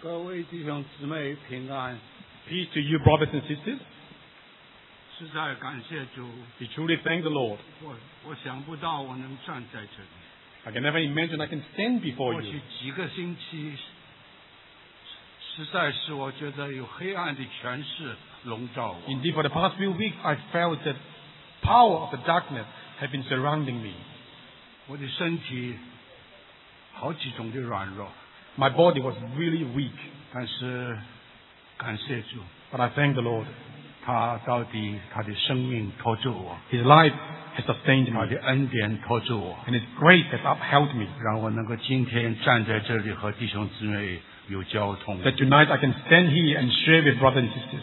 各位弟兄姊妹平安。 Peace to you, brothers and sisters. 实在感谢主， We truly thank the Lord. 我想不到我能站在这里。 I can never imagine I can stand before 过去 you. 几个星期，实在是我觉得有黑暗的权势笼罩我。 Indeed, for the past few weeks, I felt that power of the darkness had been surrounding me. 我的身体好几种的软弱， My body was really weak, 但是感谢主， but I thank the Lord. 他到底他的生命托住我， His life has sustained 他 me, 的恩典托住我， and His grace has upheld me. 让我能够今天站在这里和弟兄姊妹有交通。 That tonight I can stand here and share with brothers and sisters.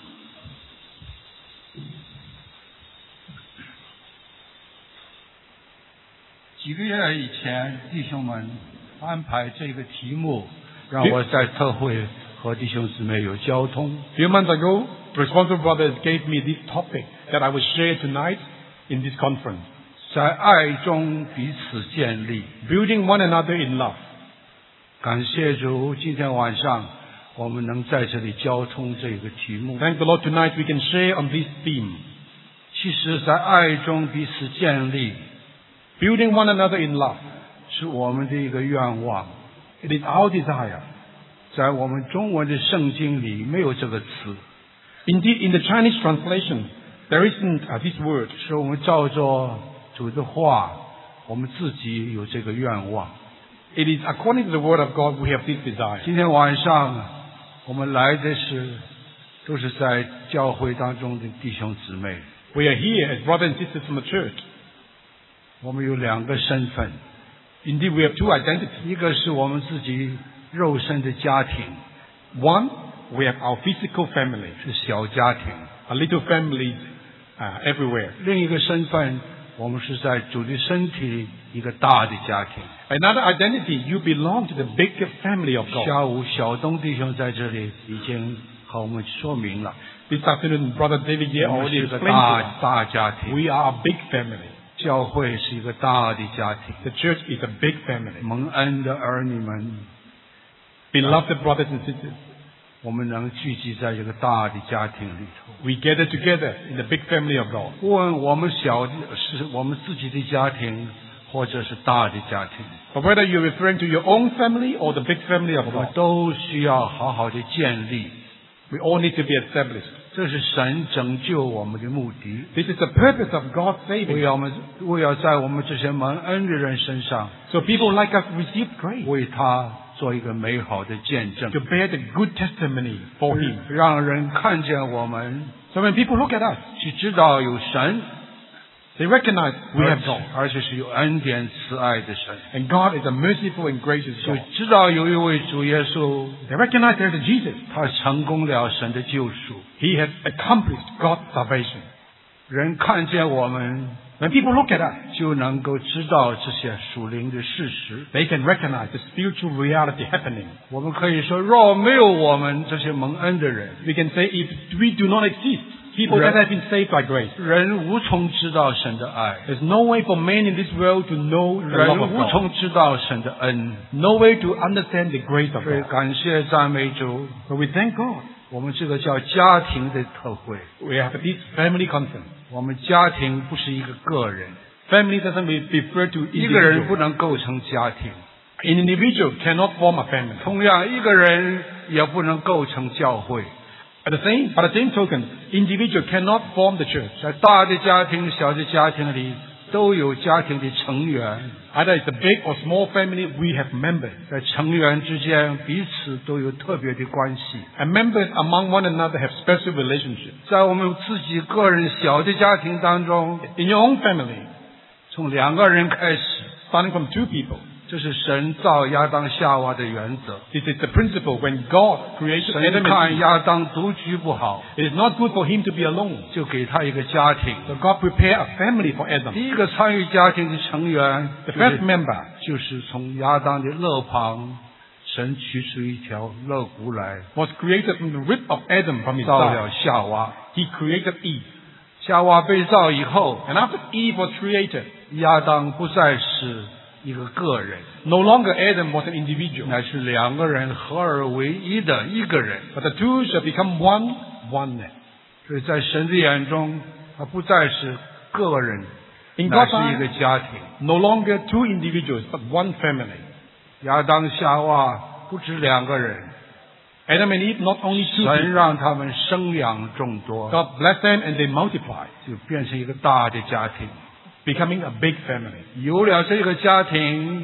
几个月以前，弟兄们安排这个题目，让我在特会和弟兄姊妹有交通。 A few months ago, responsible brothers gave me this topic that I will share tonight in this conference. 在爱中彼此建立。 Building one another in love. 感谢主，今天晚上我们能在这里交通这个题目。 Thank the Lord, tonight we can share on this theme. 其实，在爱中彼此建立 Building one another in love. 是我们的一个愿望。 It is our desire. 在我们中文的圣经里没有这个词， Indeed, in the Chinese translation, there isn't this word. 是我们照着主的话，我们自己有这个愿望。 It is according to the word of God we have this desire. 今天晚上我们来的都是在教会当中的弟兄姊妹， We are here as brothers and sisters from the church. 我们有两个身份， Indeed, we have two identities. 一个是我们自己肉身的家庭， One, we have our physical family, 是小家庭； a little families everywhere. 另一个身份，我们是在主的身体里一个大的家庭。 Another identity, you belong to the bigger family of God. 下午小东弟兄在这里已经和我们说明了， This afternoon, Brother David here 我们 already 是个 explained to us. 大家庭， We are a big family. 教会是一个大的家庭。 The church is a big family. 蒙恩的儿女们， Beloved brothers and sisters, 我们能聚集在这个大的家庭里头。 we gather together in the big family of God. 无论我们小的是我们自己的家庭，或者是大的家庭， But whether you're referring to your own family or the big family of 我们 God, 都需要好好的建立。 we all need to be established. 这是神拯救我们的目的。 This is the purpose of God's 为 saving. 要在我们这些蒙恩的人身上， So people like us receive grace 为他做一个美好的见证 to，bear the good testimony for Him. 让人看见我们， So when people look at us, 去知道有神， they recognize we have God. 而且是有恩典慈爱的神， And God is a merciful and gracious 就 God. 知道有一位主耶稣， They recognize there's a Jesus. 他成功了神的救赎。 He has accomplished God's salvation. 人看见我们， When people look at us, 就能够知道这些属灵的事实。 they can recognize the spiritual reality happening. 我们可以说，若没有我们这些蒙恩的人， We can say if we do not exist, people that have been saved by grace, 人无从知道神的爱， there's no way for men in this world to know the 人 love of 无 God. 从知道神的恩。 No way to understand the grace of 所以 God. 感谢赞美主， But we thank God. 我们这个叫家庭的特会。 We have this family conference. 我们家庭不是一个个人， Family doesn't refer to 一个人 individual. 不能构成家庭， An individual cannot form a family. 同样一个人也不能构成教会。 By the same token, individual cannot form the church. 在大的家庭、小的家庭里，都有家庭的成员， Either it's a big or small family, we have members. 在成员之间彼此都有特别的关系。 And members among one another have special relationships. 在我们自己个人小的家庭当中， In your own family, 从两个人开始， starting from two people, 这是神造亚当夏娃的原则。 this is the principle. When God created 神 Adam 看 and Eve, 亚当独居不好， it is not good for him to be alone. 就给他一个家庭。 So God prepared a family for Adam. 第一个参与家庭的成员 The first member 就是从亚当的肋旁，神取出一条肋骨来， was created from the rib of Adam from his 造了 side. 夏娃。 He created Eve. 夏娃被造以后， And after Eve was created, 亚当不再是一个个人， No longer Adam was an individual, 乃是两个人合而为一的一个人。 but the two shall become one, oneness. 所以在神的眼中，他不再是个人， In 乃 God's 是一个 eyes, 家庭。 no longer two individuals, but one family. 亚当夏娃不止两个人， Adam and Eve, not only two 神 people. 让他们生养众多， God blessed them and they multiplied, 就变成一个大的家庭。 becoming a big family. 有了这个家庭，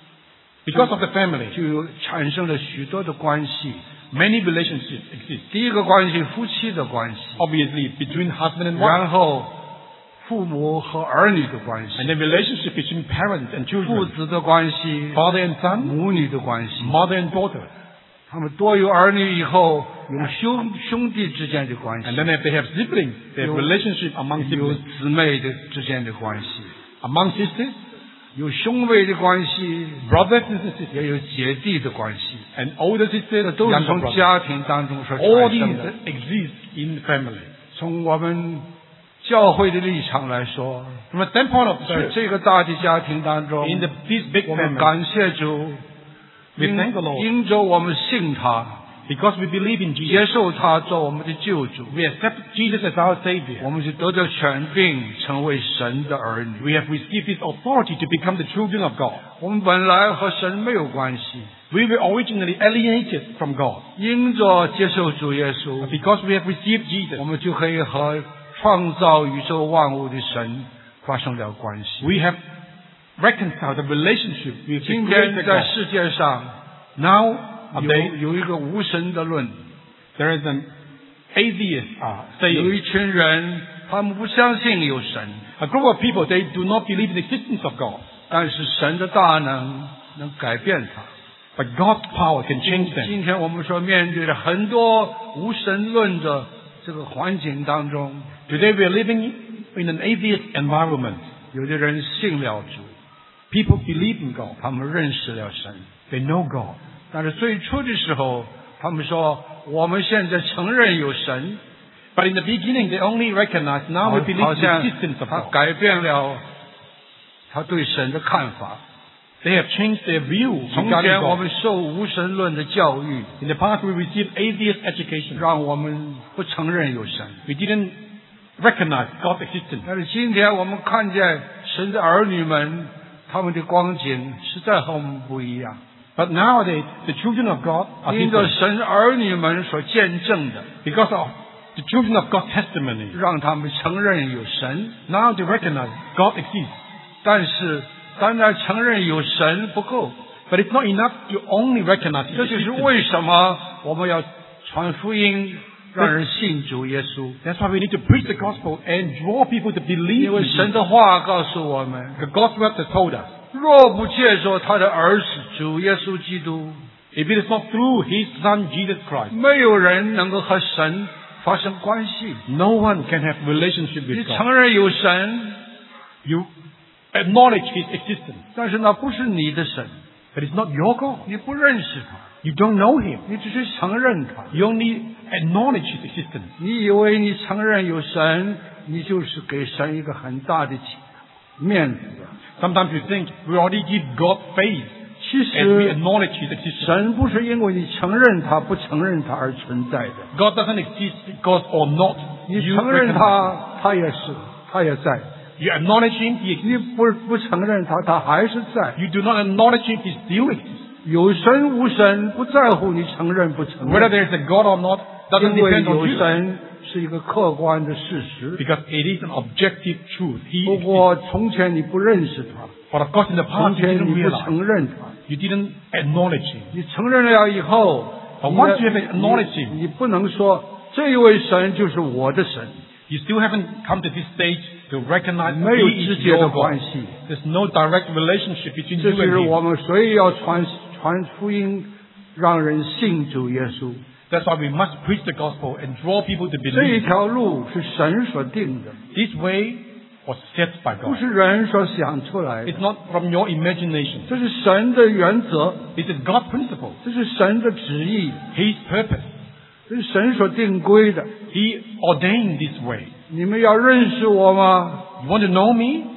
Because of the family, 就产生了许多的关系。 many relationships exist. 第一个关系，夫妻的关系， Obviously, between husband and wife, 然后父母和儿女的关系， and then relationship between parents and 父 children, 子的关系， father and son, 母女的关系。 mother and daughter. 他们多有儿女以后，有兄弟之间的关系 And，then if they have siblings, they have relationship among 有 siblings, 姊妹之间的关系， among sisters, 有兄妹的关系， brothers and sisters, 也有姐弟的关系， and older sisters, 这都是 younger 从 brothers. 家庭当中所 All 产 these 生的。 exist in family. 从我们教会的立场来说， From a standpoint of 在 church, 这个大的家庭当中， in this big 我们 family, 感谢主， we thank the Lord 因着我们信他， because we believe in 接 Jesus. 受他做我们的救主， We accept Jesus as our Savior. 我们就得到权柄，成为神的儿女。 We have received this authority to become the children of God. 我们本来和神没有关系， We were originally alienated from God. 因着接受主耶稣 But，because we have received Jesus, 我们就可以和创造宇宙万物的神发生了关系。 we have reconciled the relationship with the 今天 Creator 在 God. 世界上 Now, today, 有一个无神的论， there is an atheist 有 saying, 一群人他们不相信有神， a group of people, they do not believe in the existence of God. 但是神的大能能改变它。 But God's power can change them. 今天我们所面对的很多无神论的这个环境当中， Today we are living in an atheist environment. 有的人信了主， People believe in God. 他们认识了神， They know God. 但是最初的时候，他们说我们现在承认有神， But in the beginning, they only recognized, now we believe 好 in the 像 existence of 他 God. 改变了他对神的看法。 They have changed their view 从 regarding 前我 God. 们受无神论的教育， In the past, we received atheist education. 让我们不承认有神。 We didn't recognize God's existence. 但是今天我们看见神的儿女们，他们的光景实在和我们不一样。 But nowadays, the children of God are 因着 different 神儿女们所见证的， because of the children of God's testimony. 让他们承认有神。 Now they recognize God exists. 但是单单承认有神不够， But it's not enough to only recognize 这 His 就是 existence. 为什么我们要传福音，让人信主耶稣。 That's why we need to preach the gospel and draw people to believe 因为 in 神 Jesus. 的话告诉我们， The gospel has told us, 若不借着他的儿子主耶稣基督， if it is not through His Son Jesus Christ, 没有人能够和神发生关系。 no one can have relationship 你 with God. 承认有神， You acknowledge His existence, 但是那不是你的神， but it's not your God. 你不认识他， You don't know Him. 你只是承认他。 You only acknowledge His existence. 你以为你承认有神，你就是给神一个很大的面子。 Sometimes you think we already give God faith 其 and we 实 acknowledge His existence. 神不是因为你承认他不承认他而存在的， God doesn't exist because or not 你 you 承认 recognize. 他，他也是，他也在； You acknowledge Him, He exists. 你不承认他，他还是在。 You do not acknowledge Him, He still exists. 有神无神不在乎你承认不承 Whether 认， there is a God or not doesn't 因为 depend on 有 you 神是一个客观的事实。 because it is an objective truth. He 不 exists. 过从前你不认识他， But of course, in the 从 past, you 前 didn't 你不 realize. 承认他， You didn't acknowledge Him. 你承认了以后， But once you have acknowledged Him, 你不能说这一位神就是我的神， you still haven't come to this stage to recognize 没有 He 直 is 接的 your 关 God. 系。 There's no direct relationship between 这 you 就是 and 我 Him. 们所以要传福音，让人信主耶稣。 That's why we must preach the gospel and draw people to 这一 believe. 条路是神所定的， This way was set by 不 God. 是人所想出来的 It's。not from your imagination. 这是神的原则， It is God's principle. 这是神的旨意， His purpose. 这是神所定规的。 He ordained this way. 你们要认识我吗？ You want to know me?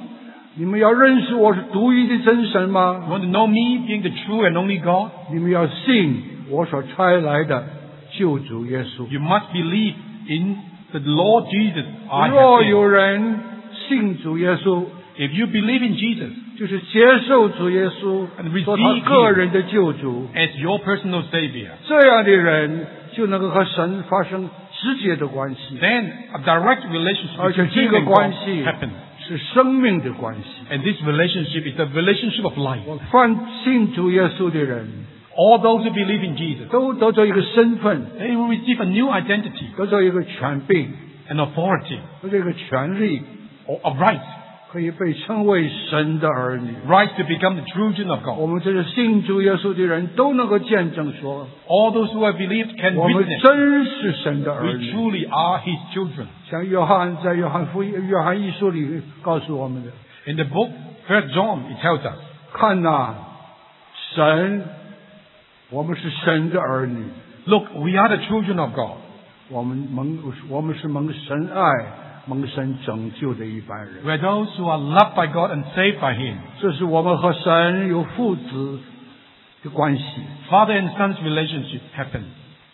你们要认识我是独一的真神 You 吗？ want to know me being the true and only God? 你们要信我所差来的救主耶稣。 You must believe in the Lord Jesus. I 若 have 有 faith. 人信主耶稣， If you believe in Jesus 就是接受主耶稣 And receive 做他个人的救主， as your personal Savior, 这样的人就能够和神发生直接的关系， then a direct relationship 而且 between 这 him 个 and 关 God 系 happens. 是生命的关系。 And this relationship is a relationship of life. 凡信主耶稣的人， All those who believe in Jesus, 都得到一个身份， they will receive a new identity, 得到一个权柄， an authority, 得到一个权利， or a right, 可以被称为神的儿女。 right to become the children of 我 God. 们这些信主耶稣的人都能够见证说， All those who have believed can 我们 witness 真是神的儿 we 女。 truly are His children. 像约翰在约翰一书里告诉我们的， In the book 1 John, it tells us, 看呐，神，我们是神的儿女， look, we are the children of God. 我们是蒙神爱、蒙神拯救的一般人。 We are those who are loved by God and saved by Him. 这是我们和神有父子的关系。 Father and son's relationship happens.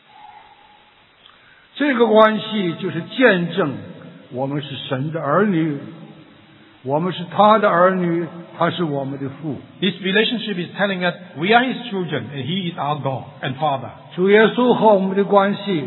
这个关系就是见证我们是神的儿女，我们是他的儿女，他是我们的父。 This relationship is telling us we are His children and He is our God and Father. 主耶稣和我们的关系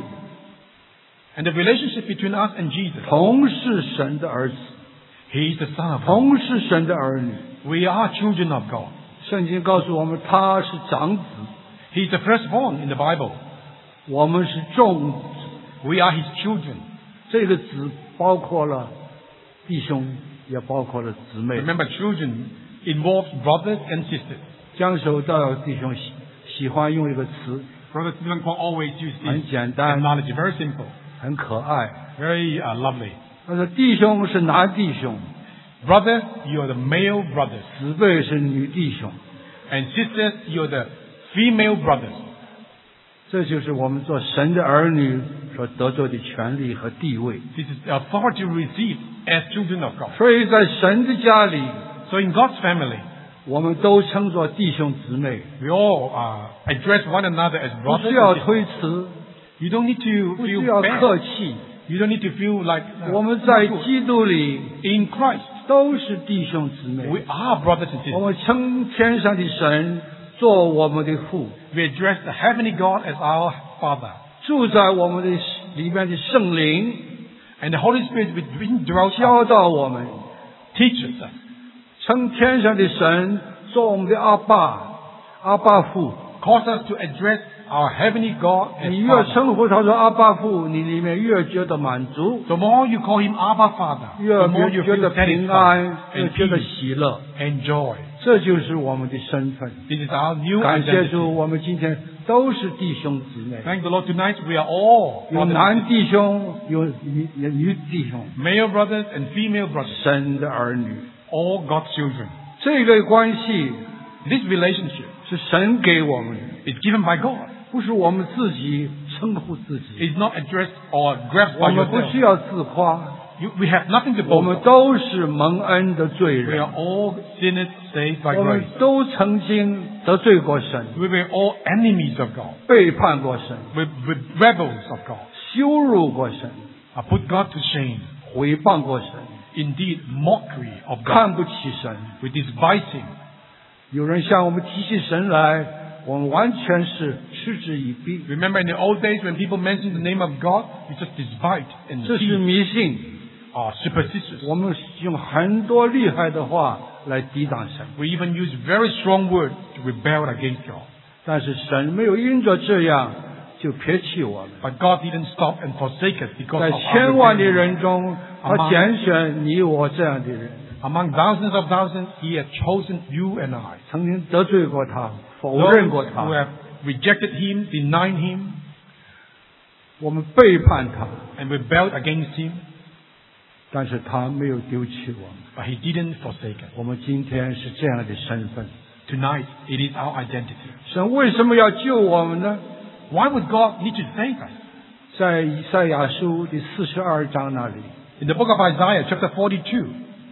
And the relationship between us and Jesus, 同是神的儿子， He is the Son of God. 同是神的儿女。 We are children of God. 圣经告诉我们，他是长子， He is the firstborn in the Bible. 我们是众子。 We are His children. 这个子包括了弟兄，也包括了姊妹。 Remember, children involves brothers and sisters. 江守道弟兄喜欢用一个词， Brother Stephen Kwok always use 很 this 简单， analogy, very simple, 很可爱。 very lovely. 他说弟兄是男弟兄， Brothers, you are the male brothers. 姊妹是女弟兄。 And sisters, you are the female brothers. 这就是我们做神的儿女所得到的权利和地位。 This is the authority we receive as children of God. 所以在神的家里， So in God's family, 我们都称作弟兄姊妹， we all address one another as 不 brothers 需要 and sisters. 推辞， You don't need to 不需 feel 要 bad. 客气。 You don't need to feel like 我们在基督里 in Christ. 都是弟兄姊妹。 We are brothers and 我 sisters. 们称天上的神做我们的父， We address the heavenly God as our Father. 住在我们的里面的圣灵 And the Holy Spirit within dwells 教导我们， teaches us. 称天上的神做我们的阿爸父。 Cause us to address our heavenly God as 你越 Father. 称呼他说阿爸父，你里面越觉得满足， The more you call Him Abba Father, 越 the more you 觉 feel 得平 satisfied 安，越 and 觉得 peace 喜乐。 and joy. 这就是我们的身份。 This is our new 感谢 identity. 主，我们今天都是弟兄姊妹， Thank the Lord. Tonight we are all 有 brothers, 男弟兄，有女弟兄， male brothers and female brothers, 神的儿女。 all God's children. 这个关系 This relationship 是神给我们的， is given by God. 不是我们自己称呼自己。 It's not addressed or grasped 我 by 们不 yourself. 需要自夸， We have nothing to 我 boast 们 of. 都是蒙恩的罪 We 人 are，all sinners saved by 我们 grace. 都曾经得罪过神， We were all enemies of God. 背叛过神， We're rebels of God. 羞辱过神， I put God to shame. 毁谤过神， Indeed, mockery of God. 看不起神。 We despise Him. 有人向我们提起神来，我们完全是嗤之以鼻。 Remember in the old days when people mentioned the name of God, we just despise and 这是 tease, 迷信， superstitious. 我们用很多厉害的话来抵挡神， We even use very strong words to rebel against God. 但是神没有因着这样就撇弃我们。 But God didn't stop and forsake us because 在 of our 千万的 rebellion. 人中，他拣选你我这样的人， Among thousands of thousands, He has chosen you and I. 曾经得罪过他，否 Those 认过 who 他， have rejected Him, denied Him, 我们背叛他， and rebelled against Him, 但是他没有丢弃我们。 but He didn't forsake us. 我们今天是这样的身份， Tonight, it is our identity. 神为什么要救我们呢？ Why would God need to save us? 在以赛亚书第42章那里， In the book of Isaiah, chapter 42,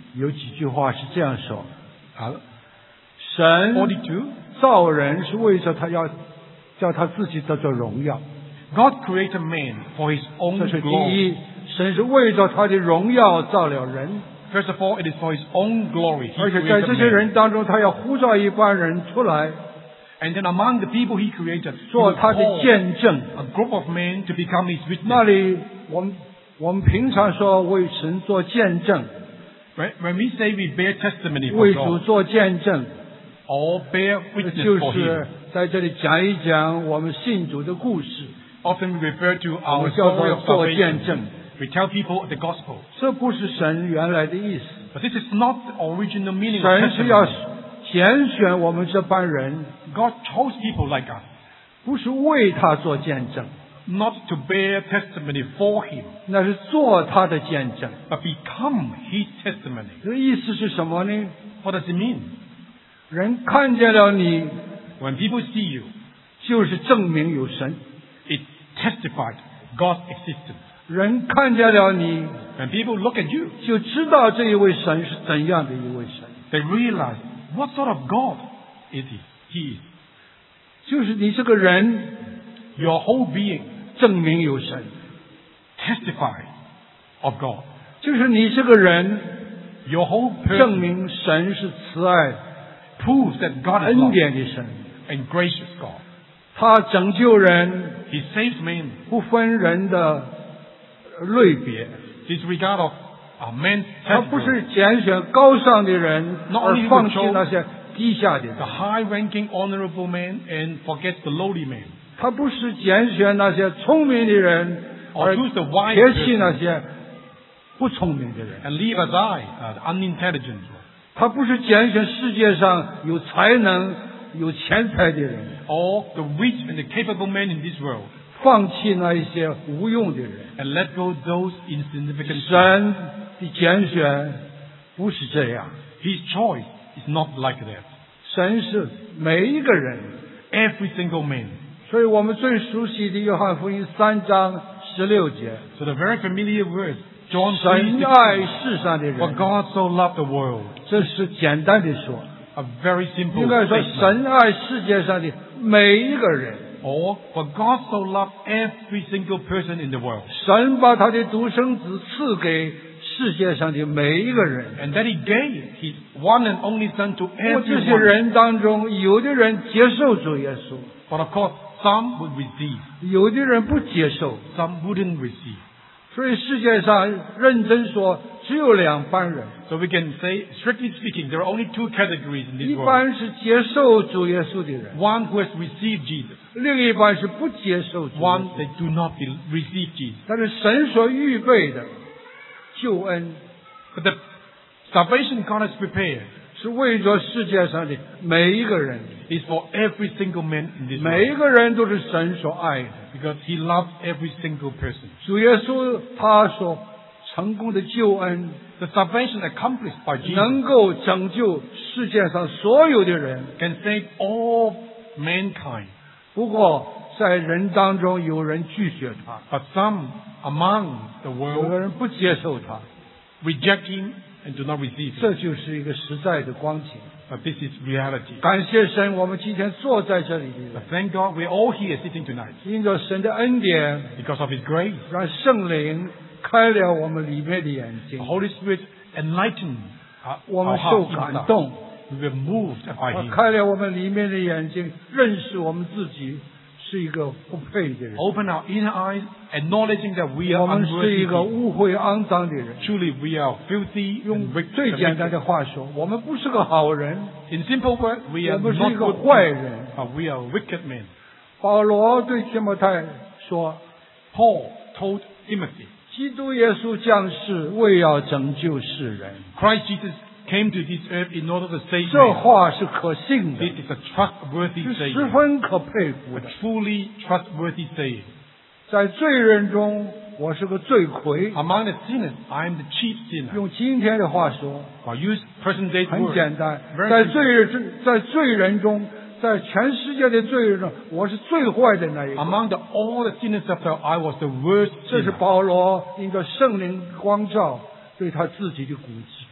有几句话是这样说： Uh, 神 42. 造人是为着他要叫他自己得着荣耀， God created man for his own 这是第 glory. 一。神是为着他的荣耀造了人， First of all, it is for his own glory. He 而且在 created 这些 man. 人当中，他要呼召一帮人出来 And then among the people he created, he 做 will 他的 call 见证。 a group of men to become his 那 witness. 里我们平常说为神做见证， When we say we bear testimony for 为主 God, 做见证， or bear 就 witness for 是 him, 在这里讲一讲我们信主的故事， often we refer to 我 our 们叫 story 做 of 做见 salvation. 证。 We tell people the gospel. 这不是神原来的意思。 But this is not the original meaning of 神是要 testimony. 拣选我们这班人， God chose people like us, 不是为他做见证， not to bear testimony for him, 那是做他的见证。 but become his testimony. 这意思是什么呢？ What does it mean? 人看见了你， When people see you, 就是证明有神； it testified God's existence. 人看见了你， When people look at you, 就知道这一位神是怎样的一位神。 they realize what sort of God is he is. 就是你这个人 Your whole being 证明有神， testifies of God. 就是你这个人 Your whole 证 person 明神是慈爱、 proves that God is 恩 love 典的神。 and gracious God. 他拯救人， He saves men 不分人的类别。 disregard of man's 他不 category. 是拣选高尚的人， Not 而 only 放弃 will 那些低下的人。 The high-ranking, honorable man and forgets the lowly man. 他不是拣选那些聪明的人， Or 而 choose the wise 撇弃 person 那些不聪明的人。 and leave aside the unintelligent one. 他不是拣选世界上有才能、有钱财的人， Or the rich and the capable men in this world 放弃那一些无用的人。 and let go those insignificant people. 神的拣选不是这样， His choice is not like that. 神是每一个人。 Every single man. 所以我们最熟悉的约翰福音3章16节， So the very familiar verse, John 神 3:16, 爱世上的 For 人， God so loved the world. 这是简单的说， A very simple 应该说 statement. 神爱世界上的每一个人。 Or, for God so loved every single person in the world. 神把他的独生子赐给世界上的每一个人。 And that He gave His one and only Son to 我这些 everyone. 人当中，有的人接受主耶稣， But of course, some would receive, 有的人不接受。 some wouldn't receive. 所以世界上认真说，只有两班人， So we can say, strictly speaking, there are only two categories in 一 this world. 班是接受主耶稣的人， One who has received Jesus, 另一班是不接受主耶 one 稣。 that do not receive Jesus. 但是神所预备的救恩， But the salvation God has prepared 是为着世界上的每一个人， is for every single man in this 每一 world. 个人都是神所爱的。 Because He loves every single person. 主耶稣他所成功的救恩， The salvation accomplished by Jesus 能够拯救世界上所有的人。 can save all mankind. 不过在人当中有人拒绝他， But some among the 有的 world 人不接受他， reject Him and do not receive Him. 这就是一个实在的光景。 But this is reality. 感谢神，我们今天坐在这里的人 But，thank God we're all here sitting tonight 因着神的恩典， because of His grace. 让圣灵开了我们里面的眼睛 The，Holy Spirit enlightened our 我们 our 受 hearts 感 inside. 动， We were moved by 他 Him. 开了我们里面的眼睛，认识我们自己是一个不配的人， Open our inner eyes, acknowledging that we are 我们是一 unworthy. 个污秽肮脏的人。 Truly, we are filthy 用 and wicked. 最简单的话说，我们不是个好人， In simple words, we 我 are 们是 not 一个 good 坏 men, 人。 but we are wicked men. 保罗对提摩太说 Paul told Timothy,：“ 基督耶稣降世，为要拯救世人。 Christ Jesus came to this earth in order to save ” 这 man. 话是可信的， This is a trustworthy 是十 saying, 分可佩服 a 的。 truly trustworthy saying. 在罪人中，我是个罪魁。 Among the sinners, I am the chief sinner. 用今天的话说， Or use present day 很 words. 简单， Very 在 simple. 在罪人中，在全世界的罪人中，我是最坏的那一个。 Among all the sinners of the world, I was the worst 这是 sinner. 保罗因着圣灵光照对他自己的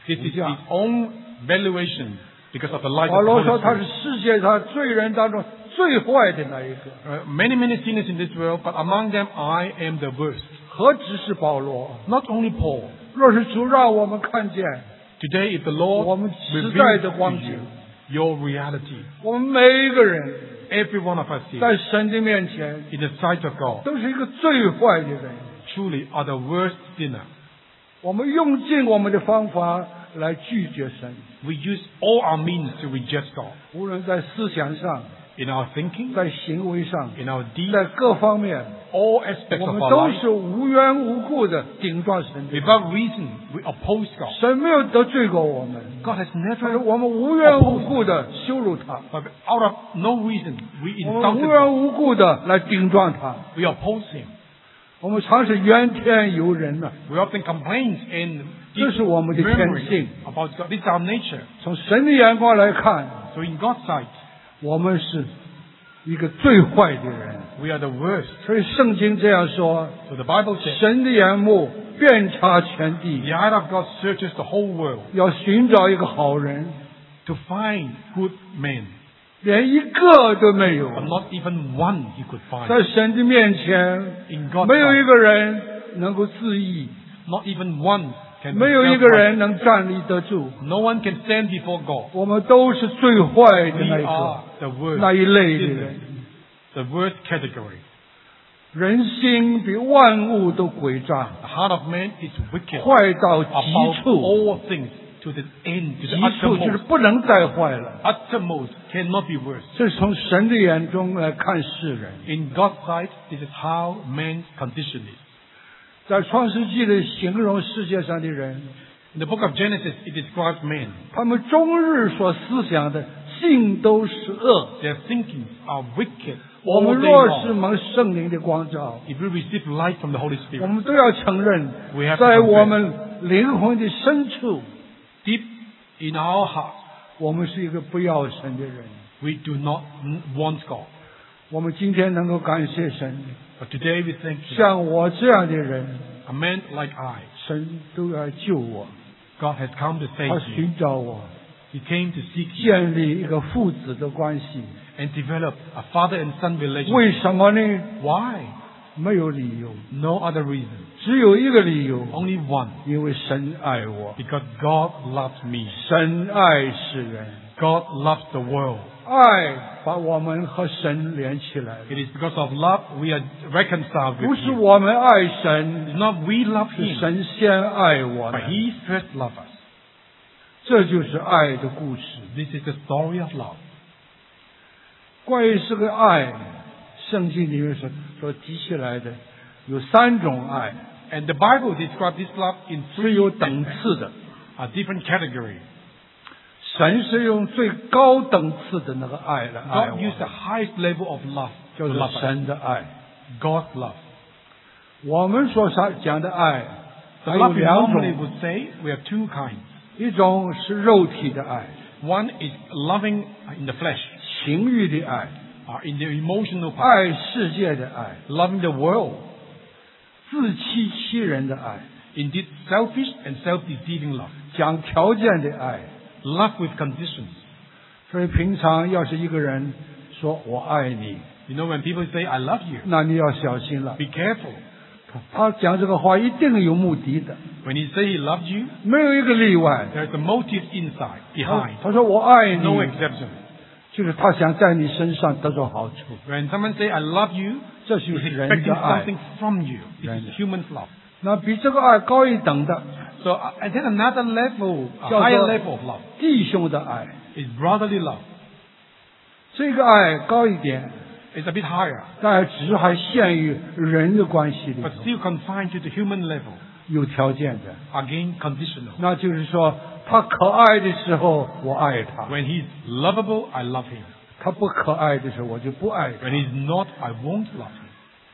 This is his own valuation because of the light 保 of the 罗 Holy 说他是 Spirit. 世界上罪人当中最坏的那一个。 Many sinners in this world, but among them I am the worst. 何止是保罗？ Not only Paul. 若是主让我们看见 Today, if the Lord 我们时代的 reveals 光 to 景， you your reality, 我们每一个人 every one of us here, 在神的面前 in the sight of God, 都是一个最坏的人。 truly are the worst sinner. 我们用尽我们的方法来拒绝神， We use all our means to reject God. 无论在思想上、 In our thinking, 在行为上、 in our deeds, 在各方面， all aspects 我 of 们 our 都 life, 是无缘无故的顶撞神的。 without reason, we oppose God. 神没有得罪过我们， God has 但是 never, 我们无缘无故的羞辱他， but out of no reason, we 我们 insulted 无缘 God. 无故的来顶撞他。 We oppose Him. 我们常是怨天尤人呐、 We often complain and 这是我们的天性。 murmuring about God. This is our nature. 从神的眼光来看， So in God's sight, 我们是一个最坏的人。 we are the worst. 所以圣经这样说： So the Bible says, 神的眼目遍察全 the 地， eye of God searches the whole world 要寻找一个好人， to find good men, 连一个都没有。 but not even one He could find. 在神的面前， In God's 没有一 sight, 个人能够自义， not even one can be 没有一个 self-righteous. 人能站立得住。 No one can stand before God. 我们都是最坏的 We 那一 are 个， the worst 那一类的 sinners, 人。 the worst category. 人心比万物都诡诈， The heart of man is wicked 坏到极 above 处， all things to the end, to 极 the 处就是 uttermost. 不能再坏了。 Uttermost cannot be worse. 这是从神的眼中来看世人。 In God's sight, this is how man's condition is. 在创世纪里形容世界上的人， In the book of Genesis, it describes men. 他们终日所思想的尽都是恶。 Their thinkings are wicked 我 all 们 day 若是 long. 蒙圣灵的光照， If we receive light from the Holy 我 Spirit, 们都要承认 We have，to 在 confess 我们灵魂的深处， deep in our heart, 我们是一个不要神的人。 we do not want God. 我们今天能够感谢神， But today we thank Him. 像我这样的人， A man like I, 神都要救我， God has come to 他 save me. 寻找我， He came to seek you 建立一个父子的关系。 and develop a father and son 为 relationship. 什么呢？ Why? 没有理由， No other reason. 只有一个理由， Only one. 因为神爱我， Because God loves me. 神爱世人， God loves the world. 爱把我们和神连起来了。 It is because of love we are reconciled 不 with 是 Him. 我们爱神， It's not we love 是 Him, 神先爱我 but 们。 He first loved us. 这就是爱的故事。 This is the story of love. 关于这个爱，圣经里面所提起来的有三种爱， And the Bible describes this love in 是 three 有等 aspects, 次的。 a different category. 神是用最高等次的那个爱来爱 God 我， used the highest level of love 就 to 是 love us. 神的爱。 God's love. 我们所讲的爱 The 还有 love we 两 normally 种， would say, we have two kinds. 一种是肉体的爱， One is loving in the flesh, 情欲的爱， in the emotional part, 爱世界的爱， loving the world, 自欺欺人的爱， indeed selfish and self-deceiving love, 讲条件的爱。 love with conditions. 所以平常要是一个人说我爱你， You know, when people say, I love you, 那你要小心了。 be careful. 他讲这个话一定有目的的， When he say he loves you, 没有一个例外。 there's a motive inside, behind. 他说我爱 No 你， exception. 就是他想在你身上得到好处， When someone say, I love you, 这 he's 就是人 expecting 的爱。 something from you. This Right. is human's love. 那比这个爱高一等的， So, and then another level, a 叫 higher 做 level of love 弟兄的爱。 is brotherly love. 这个爱高一点， It's a bit higher, 但只是还限于人的关系里 but 头， still confined to the human level. 有条件的。 Again, conditional. 那就是说，他可爱的时候我爱他， When he's lovable, I love him. 他不可爱的时候我就不爱他。 When he's not, I won't love him.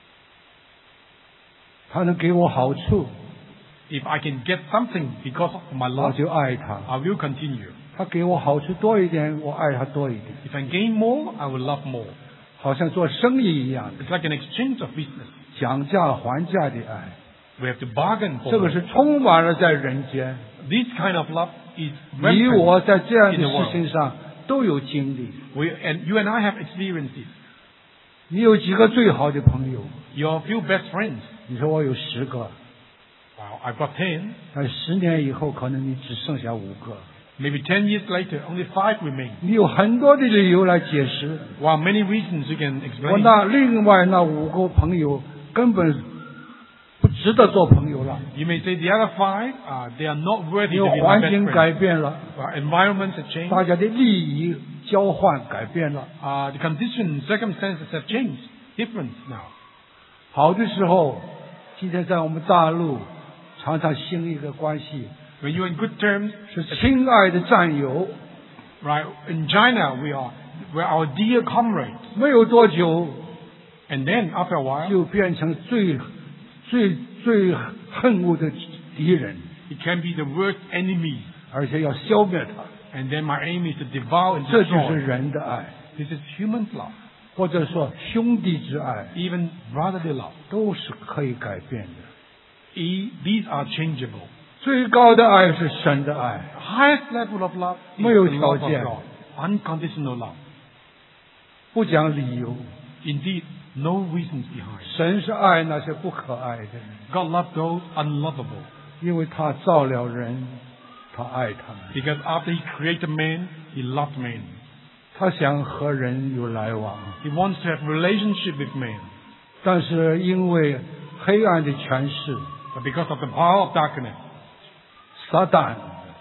他能给我好处， If I can get something because of my 我 love, 就爱他。 I will continue. 他给我好处多一点，我爱他多一点， If I gain more, I will love more. 好像做生意一样的， It's like an exchange of business. 讲价还价的爱， We have to bargain 这 for 个 it. 是充满了在人间。 This kind of love is 你我 rampant 在这样 in 的 the 事 world. 情上都有经历。 And you and I have experienced it. 你有几个最好的朋友？ You have few best friends. 你说我有10个， Well, I've got 10. 但10年以后可能你只剩下5个。 Maybe 10 years later, only 5 remain. 你有很多的理由来解释。 While many reasons you can 我 explain. 另外那5个朋友根本不值得做朋友了， You may say the other 5, they are not worthy 因 to 为 be my 环 best 境 friends. 改变了， Environments have changed. 大家的利益交换改变了。 The conditions, circumstances have changed. Different now. 好的时候，今天在我们大陆常常兴一个关系， When you're in good terms, 是亲爱的战友。 right? In China, we're our dear comrades. 没有多久， And then after a while, 就变成最恨恶的敌人， it can be the worst enemy. 而且要消灭他。 And then my aim is to devour and 这就是 destroy. 人的爱， This is human love. 或者说兄弟之爱， Even brotherly love. 都是可以改变的。 These are changeable. 最高的爱是神的爱， Highest level of love is 没有 the love 条 of 件。 God. Unconditional love. 不讲理由。 Indeed, no reasons behind. 神是爱那些不可爱的人， God loved those unlovable. 因为他造了人，他爱他们， Because after He created man, He loved man. 他想和人有来往。 He wants to have relationship with man. 但是因为黑暗的权势， But because of the power of darkness, 撒旦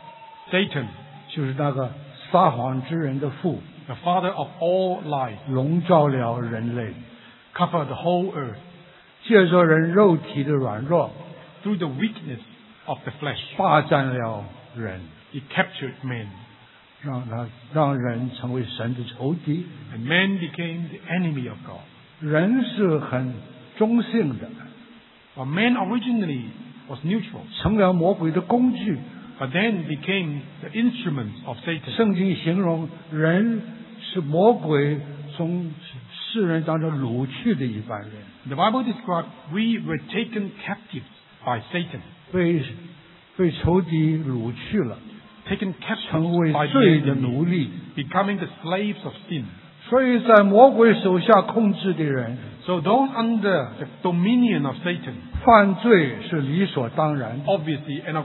Satan, 就是那个撒谎之人的父， the father of all lies, 笼罩了人类， covered the whole earth 借着人肉体的软弱， through the weakness of the flesh. 霸占了人， He captured man, 让人成为神的仇敌。 and man became the enemy of God. 人是很中性的， But man originally was neutral, 成了魔鬼的工具。 but then became the instruments of Satan. 圣经形容人是魔鬼从世人当中掳去的一般人， The Bible describes we were taken captives by Satan, 被仇敌掳去了， taken 成 captives 为 by the 罪的 enemy, 奴隶。 becoming the slaves of sin. 所以在魔鬼手下控制的人， So those under the dominion of Satan, 犯罪是理所当然的。 obviously, and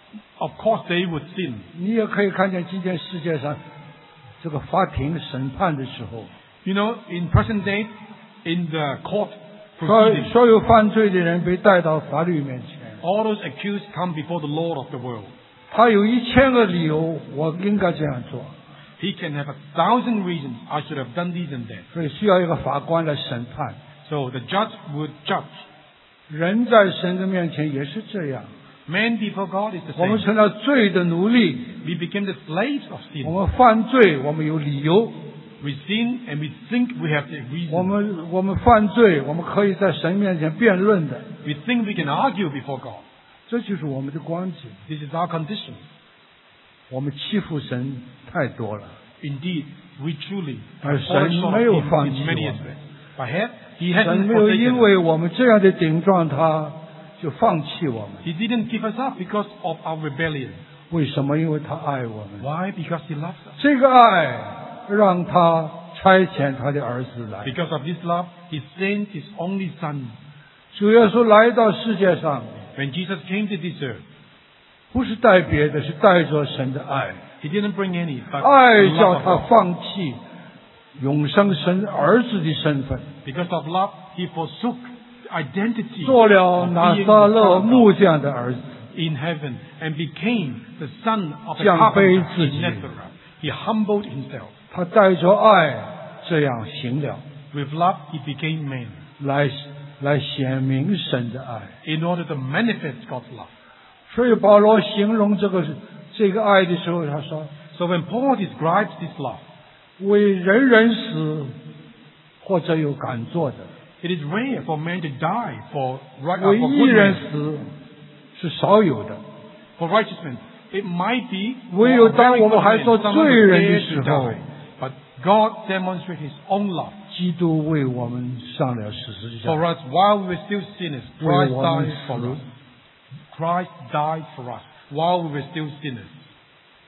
of course they would sin. 你也可以看见今天世界上这个法庭审判的时候， You know, in present day, in the court proceedings, 所有犯罪的人被带到法律面前， all those accused come before the Lord of the world. 他有1000个理由，我应该这样做， He can have 1,000 reasons I should have done this and that. 所以需要一个法官来审判。 So the judge would judge. 人在神的面前也是这样， Man before God is the 我们 same. 成了罪的奴隶， We became the slaves of 我 sin. 们犯罪，我们有理由， We sin and we think we have the 我 reason. 们犯罪，我们可以在神面前辩论的， We think we can argue before God. 这就是我们的光景。 This is our condition. 我们欺负神太多了， Indeed, we truly 而 have fallen 神 short 没有 of Him 放 in 弃 many 我们， aspects. But He 神 hasn't 没有 forsaken 因 us. 为我们这样的顶撞他，就放弃我们。 He didn't give us up because of our rebellion. 为什么？因为他爱我们。 Why? Because He loves us. 这个爱让他差遣他的儿子来。 Because of this love, He sent His only Son. 主耶稣来到世界上， When Jesus came to this earth, 不是带别的，是带着神的爱。 He didn't bring any, but 爱 the 叫 love 他 of God. 放弃永生神儿子的身份， Because of love, He forsook the identity 做了 of 拿 being 撒 the 勒 Son of 木 God 匠的儿子， in heaven and became the son of a 降卑 carpenter 自己。 in Nazareth. He humbled Himself. 他带着爱这样行了， With love, He became man 来显明神的爱。 in order to manifest God's love. 所以保罗形容这个爱的时候，他说 So when Paul describes this love,：“ 为人人死，或者有敢做的； it is rare for man to die for 为义 good 人 men, 死是少有的。 for righteous men. It might be 唯有 for 当 very 我们 good 还 men, 做 someone 罪 who 人的 dares 时 to 候， die. But God demonstrates His own love 基督为我们上了十字架， for us while we were still sinners. 为 Christ 我们 died for 死 us. Christ died for us while we were still sinners.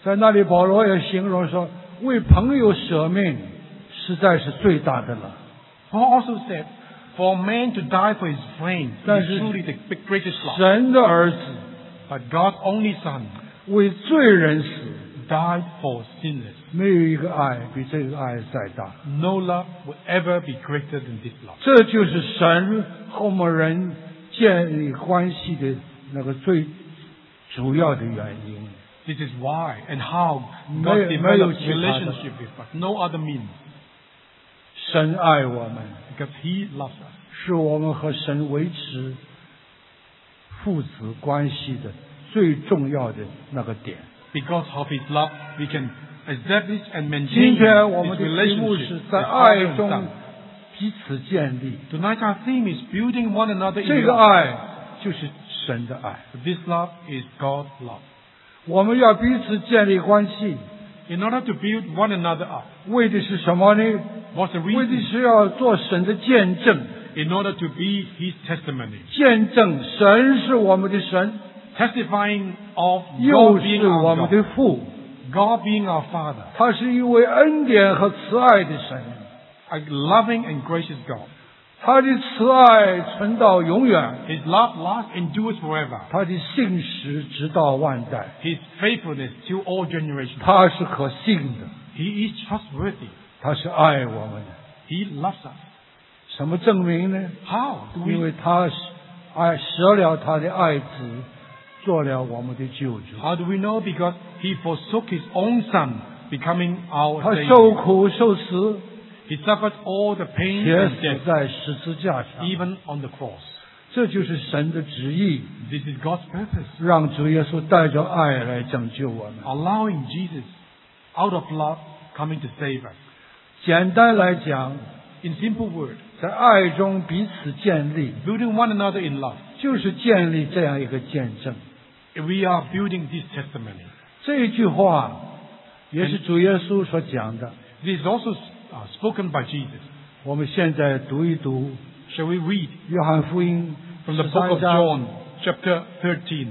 在那里保罗也形容说，为朋友舍命实在是最大的了。 Paul also said, for a man to die for his friends 但 is 是 truly the greatest love. 神的儿子 But God's only Son 为罪人死， died for sinners. 没有一个爱比这个爱再大。 No love will ever be greater than this love. 这就是神和我们人建立关系的那个最主要的原因。 This is why and how 没 God 有 develops 其他的。 relationship with us. No other means. 神爱我们， Because He loves us. 是我们和神维持父子关系的最重要的那个点。 Because of His love, we can establish and 今 maintain 天我 His 们的题目 relationship 是 with 在 Father 爱 and 中 Son. 彼此建立。 Tonight our theme is building one another 这 in 个 love. 爱就是神的爱。 This love is God's love. 我们要彼此建立关系， In order to build one another up, 为的是什么呢？ what's the 为的 reason? 是要做神的见证， In order to be His testimony. 见证神是我们的神， Testifying of 又 God 是 being 我 our 们 God. 的父。 God being our Father. 他是一位恩典和慈爱的神， A loving and gracious God. 他的慈爱存到永远， His love lasts, endures forever. 他的信实直到万代。 His faithfulness to all generations. 他是可信的， He is trustworthy. 他是爱我们的。 He loves us. 什么证明呢？ How do 因 we? 为他是舍了他的爱子，做了我们的救主。 How do we know? Because He forsook His own Son, becoming our 他 Savior. 受苦受死， He suffered all the pain 且 and 死 death, 在十字架上。 even on the cross. 这就是神的旨意， This is God's purpose. 让主耶稣带着爱来拯救我们。 Allowing Jesus, out of love, coming to save us. 简单来讲， In simple words, 在爱中彼此建立， building one another in love. 就是建立这样一个见证。 We are building this testimony. 这一句话也是主耶稣所讲的。 This is also spoken by Jesus. 我们现在读一读 Shall we read 约翰福音 from the book 13 of 章 John, chapter 13,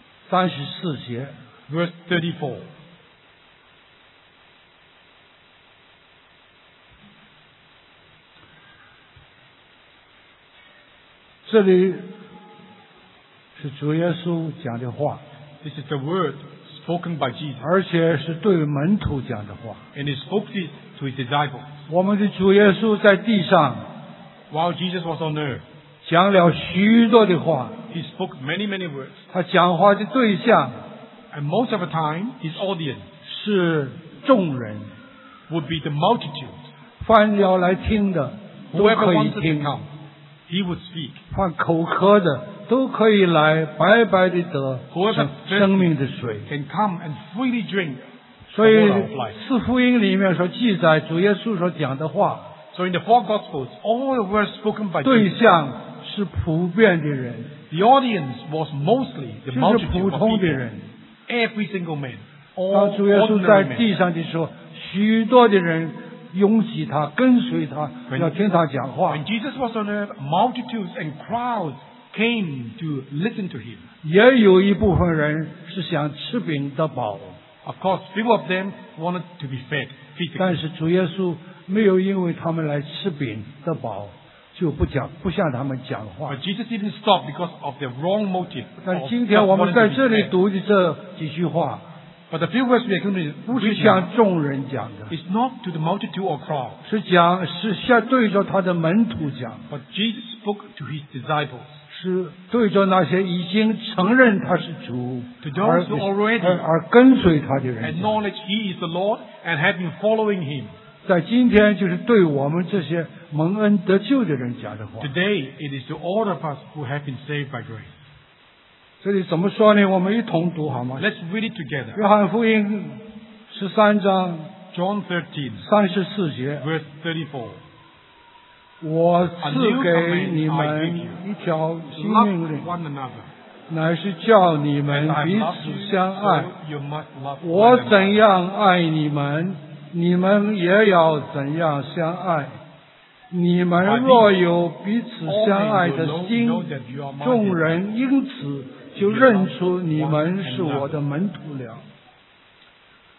34节。 verse 34. 这里是主耶稣讲的话， This is the word spoken by Jesus. 而且是对门徒讲的话。 And He spoke this to His disciples. 我们的主耶稣在地上 While Jesus was on earth, 讲了许多的话， He spoke many, many words. 他讲话的对象 And most of the time, His audience 是众人， would be the multitude. 凡要来听的都 Whoever 可以 wanted to 听， come, He would speak. 凡口渴的都可以来白白的得 Whoever 生命的水。 Can come and freely drink. 所以 The water of life. 四福音里面所记载主耶稣所讲的话， So in the four Gospels, all the words spoken by 对 Jesus, 象是普遍的人， the audience was mostly the 就是 multitude 普 of 通的 people. 人。 Every single man. 当 All 主耶稣在 ordinary men. 地上的时候，许多的人拥挤他，跟随他， When- 要听他讲话。 When Jesus was on earth, multitudes and crowds came to listen to Him. 也有一部分人是想吃饼得饱， Of course, few of them wanted to be fed 但 physically. 是主耶稣没有因为他们来吃饼得饱，就不向他们讲话 But。Jesus didn't stop because of their wrong motive. 但 of 今天 just 我们 wanting 在 to 这 be 里 fed. 读的这几句话， But the few words we are going to 不是 read now 向众人讲的， is not to the multitude or crowd, 是对着他的门徒讲， but Jesus spoke to His disciples. 是对着那些已经承认他是主 To those who already 而跟随他的人讲。 Acknowledge He is the Lord and have been following Him. 在今天就是对我们这些蒙恩得救的人讲的话。 Today, it is to all of us who have been saved by grace. 这里怎么说呢？我们一同读好吗？ Let's read it together. 约翰福音13章 John 13, 34节， verse 34. 我赐给你们一条新命 Love 令， one another. 乃是叫你 As 们 I 彼 love 此 you, 相爱。 so you must love 我 one 怎 another. 样爱你们，你们也要怎样相愛。你們若有彼此相愛的心，眾人因此就認出你們是我的門徒了。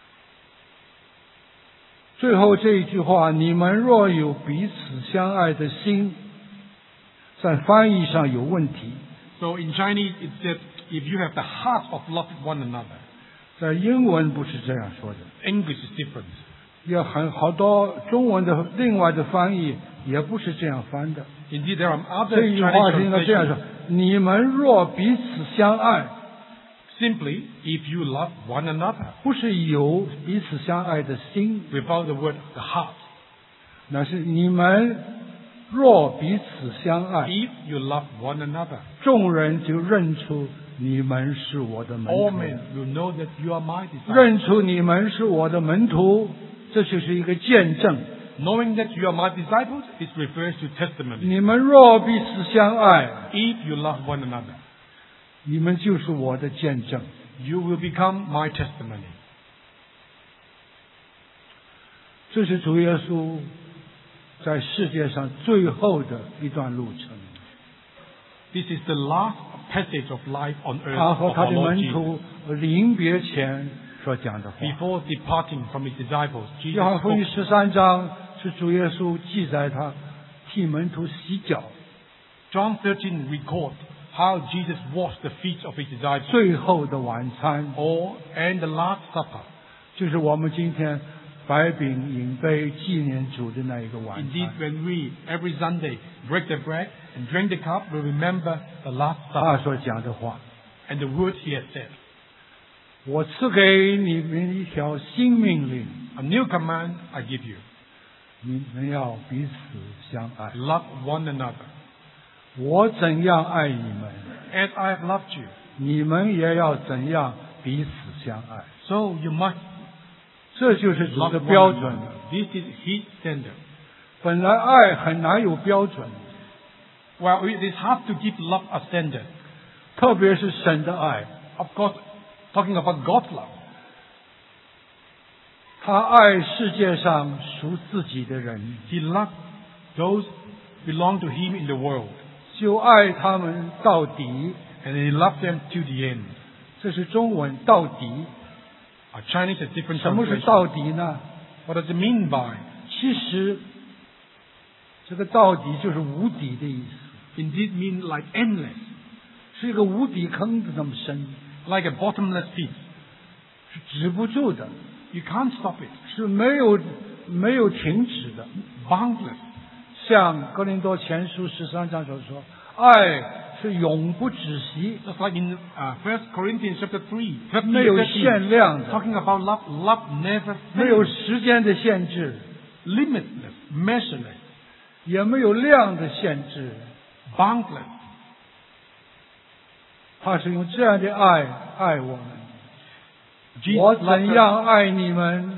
最后这一句话，你们若有彼此相爱的心，在翻译上有问题。 So in Chinese it says, if you have the heart of love one another. 在英文不是这样说的。 English is different. 有好多中文的另外的翻译也不是这样翻的。 Indeed, there are other 这句话是应该这样 translations. 说：你们若彼此相爱， Simply, if you love one another, 不是有彼此相爱的心， without the word the heart. 那是你们若彼此相爱， If you love one another, 众人就认出你们是我的门 all 徒， men will know that you are my disciples. 认出你们是我的门徒，这就是一个见证。 Knowing that you are my disciples, this refers to testimony. 你们若彼此相爱， If you love one another, 你们就是我的见证。 you will become my testimony. 这是主耶稣在世界上最后的一段路程。 This is the last passage of life on earth 他和 of 他 our 的 Lord 门 Jesus. 徒临别前所讲的话。 Before departing from his disciples, Jesus 约翰福音 spoke. 13章是主耶稣记载他替门徒洗脚， John 13 records how Jesus washed the feet of his disciples. 最后的晚餐 And the Last Supper. 就是我们今天白饼饮杯纪念主的那一个晚 Indeed, 餐。 when we every Sunday break the bread and drink the cup, we remember the Last 他 Supper 所讲的话， and the words he has said. 我赐给你们一条新命令， A new command I give you: 你们要彼此相爱。 love one another. 我怎样爱你们， As I have loved you, 你们也要怎样彼此相爱。 so you must 这就是主 love 的 one 标准。 another. This is his standard. 本来爱很难有标准， Well, it is hard to give love a standard. 特别是神的爱， Of course, talking about God's love, 他爱世界上属自己的人， he loved those belong to him in the world, 就爱他们到底。 and he loved them to the end. 这是中文到底。 Chinese has different 什么是 translations. 到底呢？ What does it mean by? 其实这个到底就是无底的意思， Indeed, mean like endless, 是一个无底坑子那么深， like a bottomless pit. 是止不住的， You can't stop it. 是没有停止的。 Boundless. 像哥林多前书13章所说，爱是永不止息， Just like in 1 Corinthians chapter 3, 没有限量的， talking about love, love never 没有 fails. 时间的限制， Limitless, measureless, 也没有量的限制。 boundless. 他是用这样的爱爱我们。 Jesus 我 loved 怎 us 样爱你们，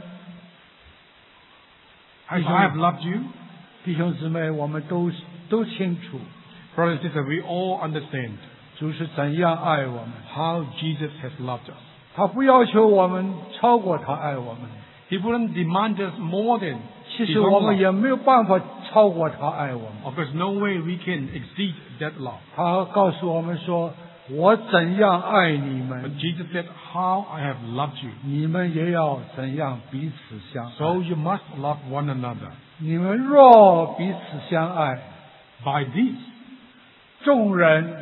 as I have loved you. 弟兄姊妹，我们都清楚 Brothers and sisters, we all understand 主是怎样爱我们。 how Jesus has loved us. 他不要求我们超过他爱我们， He wouldn't demand us more than 其 His 实我 own 们 love. 也没有办法超过他爱我们。 Of course, no way we can exceed that love. 他告诉我们说：“我怎样爱你 But 们， Jesus said, how I have loved you. 你们也要怎样彼此相爱。 So you must love one another. 你们若彼此相爱， By this, 众人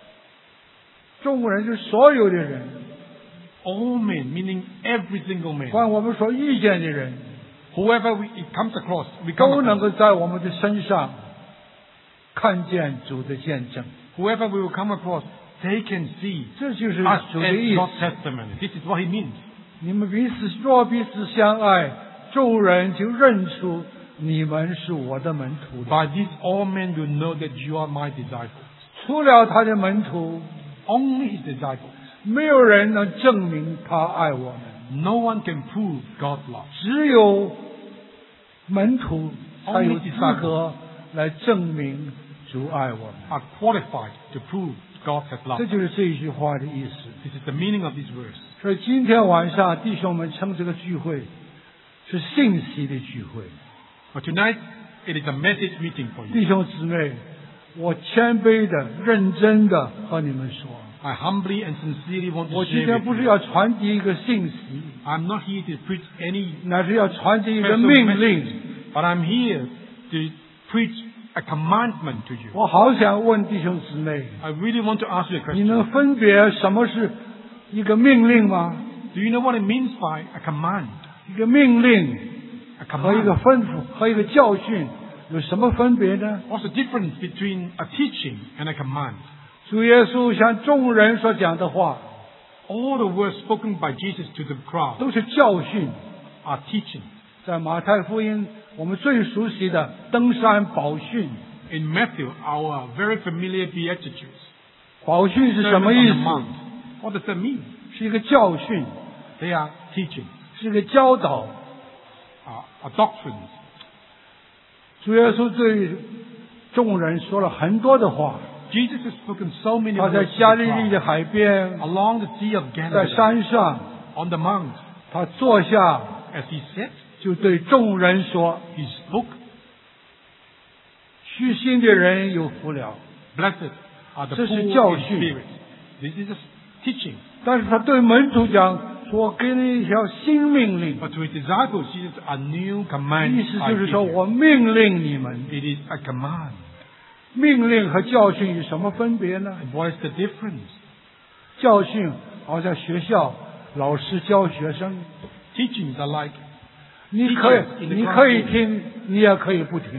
就是所有的人， all men, meaning every single man, 关我们所遇见的人， whoever it comes across, we come 都能 across. 够在我们的身上看见主的见证。 Whoever we will come across, they can see 这就是 us 主的 as 意 God's 思。 testimony. This is what He means. 你们若彼此相爱，众人就认出你们是我的门徒了。 By this, all men will know that you are my disciples. 除了他的门徒， Only His disciples. 没有人能证明他爱我们。 No one can prove God's love. 只有门徒才 Only 有资格来证明主爱我们。 Are qualified to prove God has 这 loved. 就是这一句话的意思。 This is the meaning of this verse. 所以今天晚上，弟兄们称这个聚会是信息的聚会。 But tonight, it is a message meeting for you. 弟兄姊妹，我谦卑的、认真的和你们说， I humbly and sincerely want 我 to 今 share 天不 with 是 you. 要传递一个信息， I'm not here to preach any 乃是要传递一个 special 命 message, 令。 but I'm here to preach a commandment to you. 我好想问弟兄姊妹， I really want to ask you a 你 question. 能分别什么是一个命令吗？ Do you know what it means by a command? 一个命令 A 和一个 command. 吩咐和一个教训有什么分别呢？ What's the difference between a teaching and a command? 主耶稣向众人所讲的话 All the words spoken by Jesus to the crowd 都是教训。 are teaching. 在马太福音，我们最熟悉的登山宝训， In Matthew, our very familiar Beatitudes. 宝训是 Sermon 什么 on 意 the 思？ Mount. What does that mean? 是一个教训， They are teaching, 是一个教导。 are doctrines. 主耶稣对众人说了很多的话。 Jesus has spoken so many 他在 words to 加 the 利利 crowd. 的海边， Along the Sea of 在 Galilee, 山上， on the mount, 他坐下， as he said, 就对众人说 he spoke, 虚心的人有福了。 blessed are the 这是 poor 教 in 训。 spirit. This is a teaching. 但是他对门徒讲说：“我给你一条新命令。 But to his disciples, Jesus, a new command 意思 I 就是 give 说 you. 我命令你们。 It is a command. 命令和教训有什么分别呢？ And what is the difference? 教训好像学校老师教学生， Teachings are like 你可以 Teachers in the 你可以 classroom. 听，你也可以不听；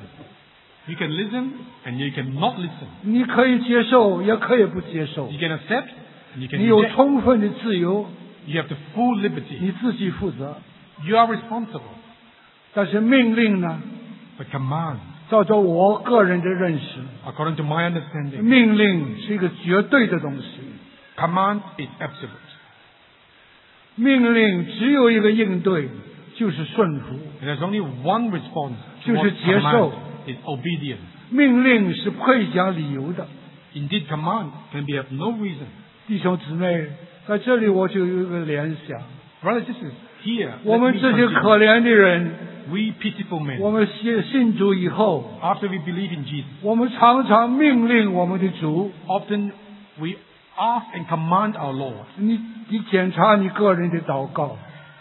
you can listen and you can not listen. 你可以接受，也可以不接受 You。can accept and you can 你有 reject. 充分的自由， You have the full liberty. 你自己负责。 You are responsible. 但是命令呢？ But command, 照着我个人的认识， according to my understanding, 命令是一个绝对的东西。 command is absolute. 命令只有一个应对，就是顺服。 There's only one response 就 to 是 what 接受。 command is obedience. 命令是不可以讲理由的。 Indeed, command can be of no reason. 弟兄姊妹，在这里我就有一个联想： Brothers and sisters, here, 我 let 们 me 这些 continue. 可怜的人， We pitiful men, 我们信主以后， after we believe in Jesus, 我们常常命令我们的主。 often we ask and command our Lord. 你检查你个人的祷告，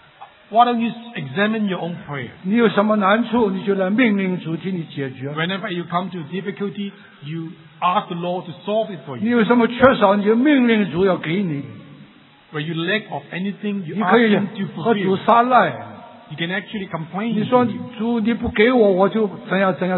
Why don't you examine your own prayer? 你有什么难处，你就来命令主替你解决。 Whenever you come to difficulty, you ask the Lord to solve it for 你 you. 有什么缺少，你就命令主要给你。 When you lack of anything, you 你 ask 可以 Him to 和主 fulfill. 撒赖， You can actually complain. 你说 to Him. 主你不给我，我就怎样怎样，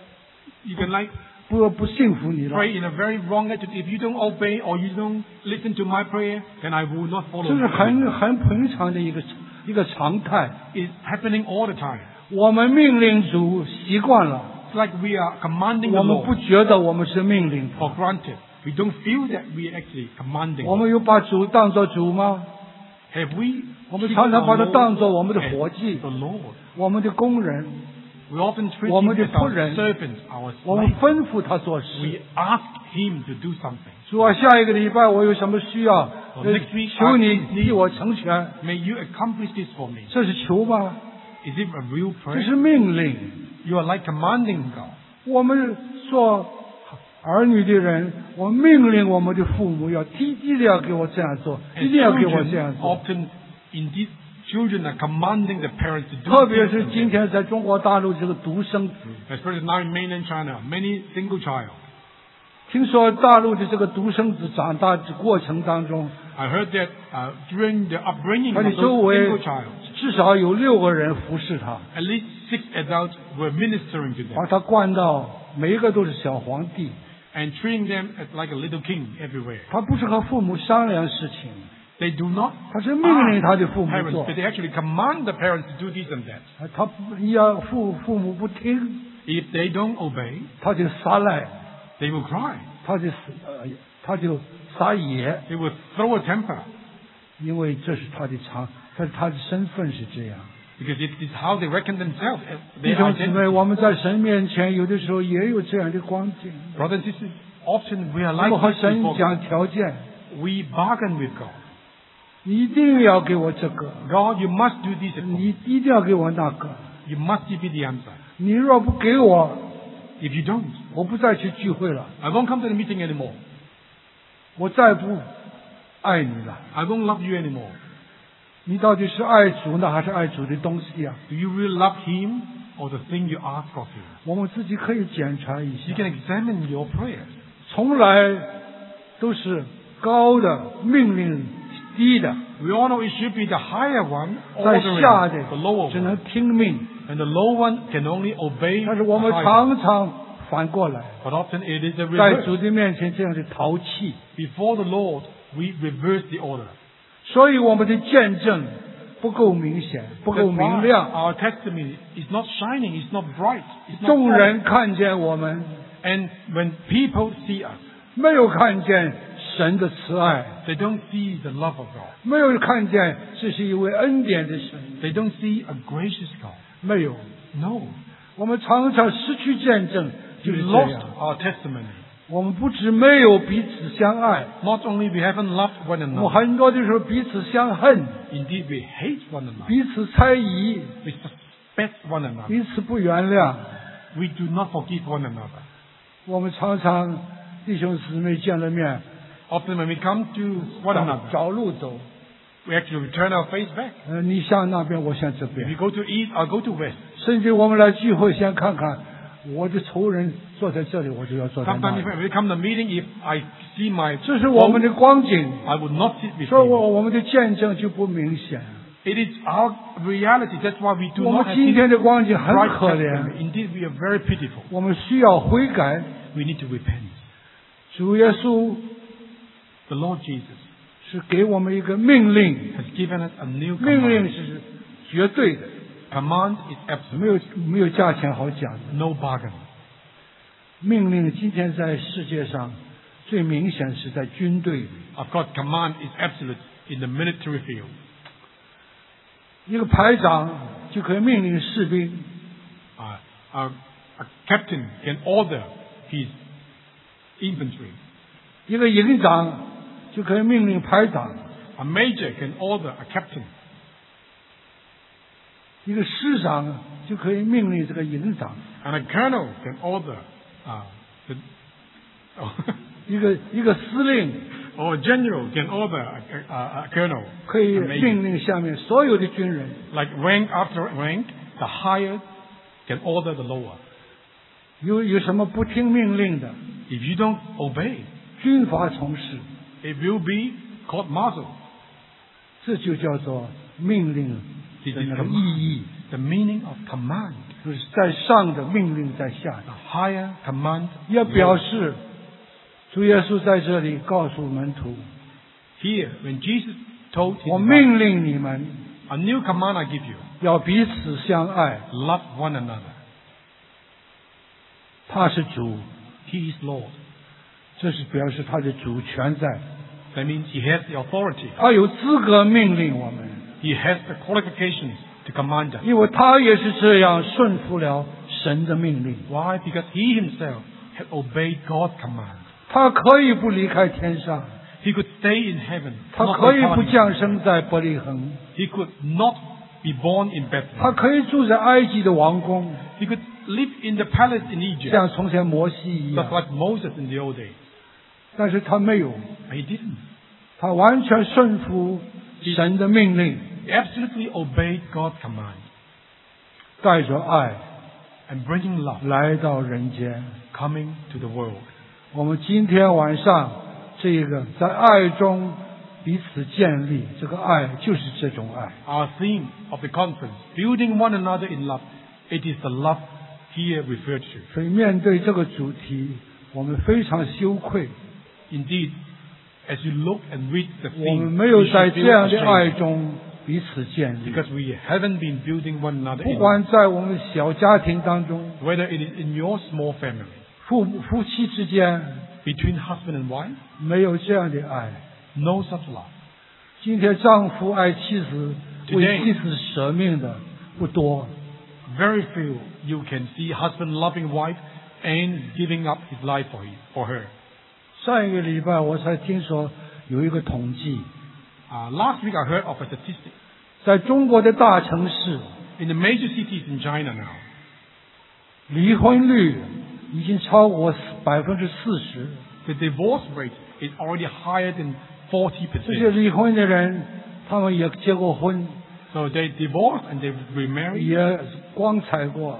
You can like 不信服你了。 pray in a very wrong attitude. If you don't obey or you don't listen to my prayer, then I will not follow 这是 you. 很平常的一个常态。 It's happening all the time. 我们命令主习惯了， It's like we are commanding 我 the 们不 Lord 觉得我们是命令。 for granted. We don't feel that we are actually commanding. 我们有把主当作主吗？ Have we 我们 treated 常常把 our 它 Lord 当作我们的 as 伙计， the Lord? 我们的工人， We often treat 我 Him 们的 as 仆 our 人， servant, our 我们 slave. 吩咐他做事。 We ask Him to do something. 主啊，下一个礼拜我有什么需要， next week 求你 I need- 替我成全。 May you accomplish this for me. 这是求吗？ Is it a real 这 prayer? 是命令。 You are like commanding God. 我们做儿女的人，我们命令我们的父母要一定要给我这样做， And 一定要给我这 children 样做。 often, indeed, children are commanding the parents to do 特别 things 是 for 今 them. 天在中国大陆这个独生子， Especially now in mainland China, many single child. 听说大陆的这个独生子长大的过程当中， I heard that during the upbringing 他 of 的 those 周围 single child, 至少有6个人服侍他， at least 6 adults were ministering to them 把他惯到每一个都是小皇帝。 and treating them as like a little king everywhere. 他不是和父母商量事情， They do not 他是命令他的父母 parents, 做 but。they actually command the parents to do this and that. 他要父母不听， If they don't obey, 他就撒赖， they will cry. 他就撒野， They will throw a temper 因为这是他的他的身份是这样。 because it is how they reckon themselves as 弟 their 兄姊妹， identity. 我们在神面前有的时候也有这样的光景。 Brothers and sisters, often we are 我 like 们和 this 神 before 讲 God. 条件， We bargain with God. 你一定要给我这个， God, you must do this. For me. 你一定要给我那个。 You must give me the answer. 你若不给我， If you don't, 我不再去聚会了。 I won't come to the meeting anymore. 我再不爱你了。 I won't love you anymore. 你到底是爱主呢，还是爱主的东西啊？ Do you really love Him or the thing you ask of Him? 我们自己可以检查一 You 下， can examine your prayers. 从来都是高的命令低的， We all know it should be the higher one 在 ordering 下的 the lower 只能 one. 听命， And the low one can only obey 但是 the 我们 higher one. 常常反过来， But often it is the 在 reverse. 主的面前这样的淘气， Before the Lord, we reverse the order. 所以我们的见证不够明显，不 That's 够明 why 亮。 our testimony is not shining, it's not bright, it's not 众 bright. 人看见我们， And when people see us, 没有看见神的慈爱， they don't see the love of God. 没有看见这是一位恩典的神， They don't see a gracious God. 没有。 No. 我们常常失去见证，就 We 是这 lost 样。 our testimony. 我们不止没有彼此相爱， Not only we haven't loved one 我们 another, 很多的时候彼此相恨， indeed we hate one another. 彼此猜疑， We suspect one another. 彼此不原谅。 We do not forgive one another. 我们常常弟兄姊妹见了面， Often when we come to one another, 找路走。 we actually turn our face back. 你向那边，我向这 If 边 we。go to east, I'll go to west. 甚至我们来聚会，先看看我的仇人坐在这里，我就要坐在那 Sometimes 里。 when we come to the meeting, if I see my 这是我们的光景， I would not sit with 所以 him. 我们的见证就不明显。 It is our reality. That's why we do 我 not 们 have 今 this 天的光景很 bright 可 testimony. 怜， Indeed, we are very pitiful. 我们需要悔改。 We need to repent. 主耶稣 The Lord Jesus 是给我们一个命令， has given us a new 命令 command. 是绝对的， Command is absolute. 没有价钱好讲的。 No bargain. 命令今天在世界上最明显是在军队里， Of course, command is absolute in the military field. 一个排长就可以命令士兵， A captain can order his infantry. 一个营长就可以命令排长， A major can order a captain. 一个师长就可以命令这个营长， And a colonel can order the, 一个司令 or a general can order a colonel. 可以 A major. 命令下面所有的军人。 Like rank after rank, the higher can order the lower. 有什么不听命令的， If you don't obey, 军法从事， it will be court martial. 这就叫做命令 This 的 is 那个意义， the meaning of command. 就是在上的命令在下的， The higher command. 也表示主耶稣在这里告诉门徒， Here, when Jesus told 我 his 命令你们 a new command I give you, 要彼此相爱。 love one another. 他是主， He is Lord. 这是表示他的主权在， That means he has the authority. 他有资格命令我们， He has the qualifications to command us. 因为他也是这样顺服了神的命令。 Why? Because he himself had obeyed God's command. 他可以不离开天上， He could stay in heaven. 他 not 可以不 departing. 降生在伯利恒， He could not be born in 他 Bethlehem. 可以住在埃及的王宫， He could live in the palace in Egypt, 像从前摩西一 just 样。 like Moses in the old days. 但是他没有， But he didn't. 他完全顺服神的命令， He absolutely obeyed God's command 带着爱 and bringing love, 来到人间。 coming to the world. 我们今天晚上这个在爱中彼此建立，这个爱就是这种爱。 Our theme of the conference, building one another in love, it is the love here referred to. 所以面对这个主题，我们非常羞愧， Indeed, as you look and read the 我们 theme, 没有 you 在 should 这 feel 样的爱 ashamed 中彼此建立。 because we haven't been building one another 不 in love. 管在我们小家庭当中， Whether it is in your small family, 夫妻之间 between husband and wife, 没有这样的爱。 no such love. 今天丈夫爱妻子， Today 为妻子舍命的不多。 Very few you can see husband loving wife and giving up his life for her. 上一个礼拜我才听说有一个统计， Last week I heard of a statistic 在中国的大城市， in the major cities in China now. 离婚率已经超过40%。 The divorce rate is already higher than 这些 40%. 离婚的人，他们也结过婚， So they divorced and they remarried 也光彩过，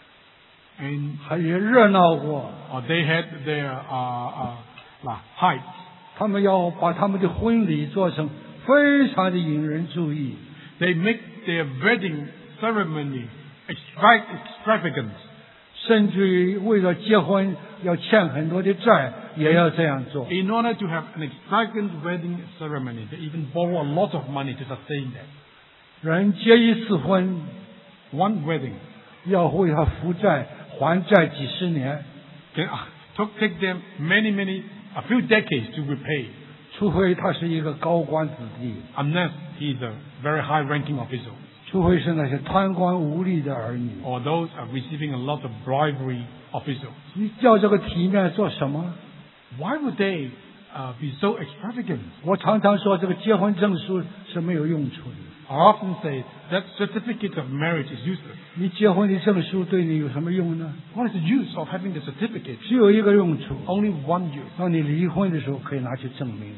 and 还也热闹过。 they had their heights. 他们要把他们的婚礼做成非常的引人注意， They make their wedding ceremony extravagant. 甚至于为了结婚要欠很多的债，也要这样做。 In order to have an extravagant wedding ceremony, they even borrow a lot of money to sustain that. 人结一次婚， One wedding 要为他负债还债几十年， can take them a few decades to repay, 除非他是一个高官子弟， unless he is a very high-ranking official, 除非是那些贪官污吏的儿女。 or those are receiving a lot of bribery officials. 你叫这个体面做什么？ Why would they be so extravagant? 我常常说，这个结婚证书是没有用处的。 I often say that certificate of marriage is useless. 你结婚的证书对你有什么用呢？ What is the use of having the certificate? 只有一个用处， Only one use. 当你离婚的时候可以拿去证明。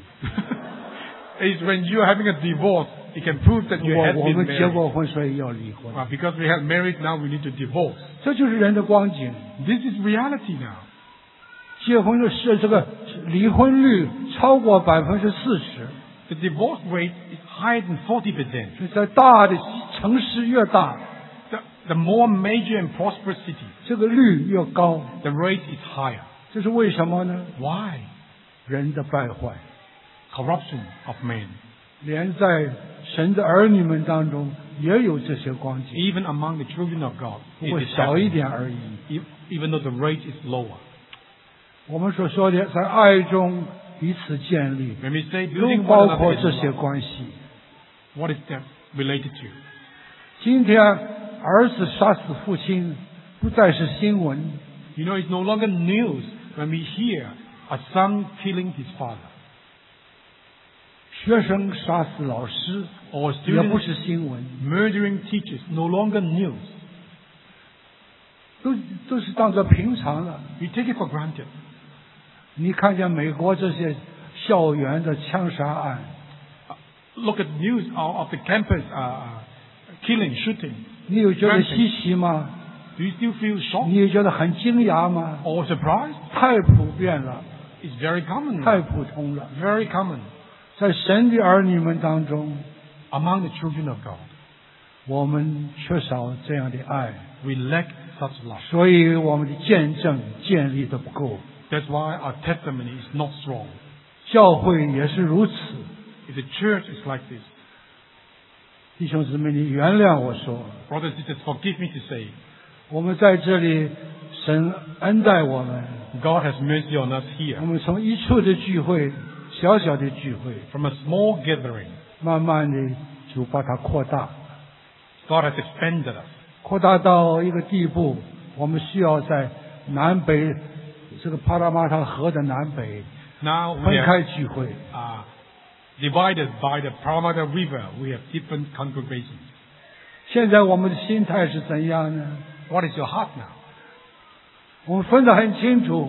Is when you are having a divorce, you can prove that you have 我 been 们结 married. 过婚，所以要离婚。 Because we have married, now we need to divorce. 这就是人的光景。 This is reality now. 结婚的是这个离婚率超过40%， The divorce rate is higher than 40%. 是在大的城市越大， The more major and prosperous cities, 这个率越高。 the rate is higher. 这是为什么呢？ Why? 人的败坏， Corruption of men. 连在神的儿女们当中也有这些光景， Even among the children of God, 不 it 过 is 小一 happening. 点而已。 Even though the rate is lower. 我们所说的在爱中彼此建立， When we say 都 building 包 one 括 another 这 in 些 love, 关系。 what is that related to? 今天儿子杀死父亲不再是新闻， You know, it's no longer news when we hear a son killing his father. 学生杀死老师 Or 也不 students 是新闻， murdering teachers, no longer news. 都是当作平常了。 We take it for granted. 你看见美国这些校园的枪杀案， Look at news of the campus killing, shooting. 你有觉得稀奇吗？ Do you still feel 你 shocked 有觉得很惊讶吗？ or surprised? 太普遍了， It's very common. 太普通了。 Very common 在神的儿女们当中， among the children of God. 我们缺少这样的爱， We lack such love. 所以我们的见证建立的不够。 That's why our testimony is not strong. 教会也是如此。 If the church is like this, 弟兄姊妹，你原谅我说， brothers and sisters, forgive me to say, 我们在这里，神恩待我们， God has mercy on us 我 here. 们从一处的聚会，小小的聚会， From a small gathering, 慢慢的主把它扩大， God has expanded us. 扩大到一个地步，我们需要在南北这个帕拉马塔河的南北 Now we 分 are 开聚会。 divided by the Parramatta River. We have different congregations. 现在我们的心态是怎样呢？ What is your heart now? 我们分得很清楚，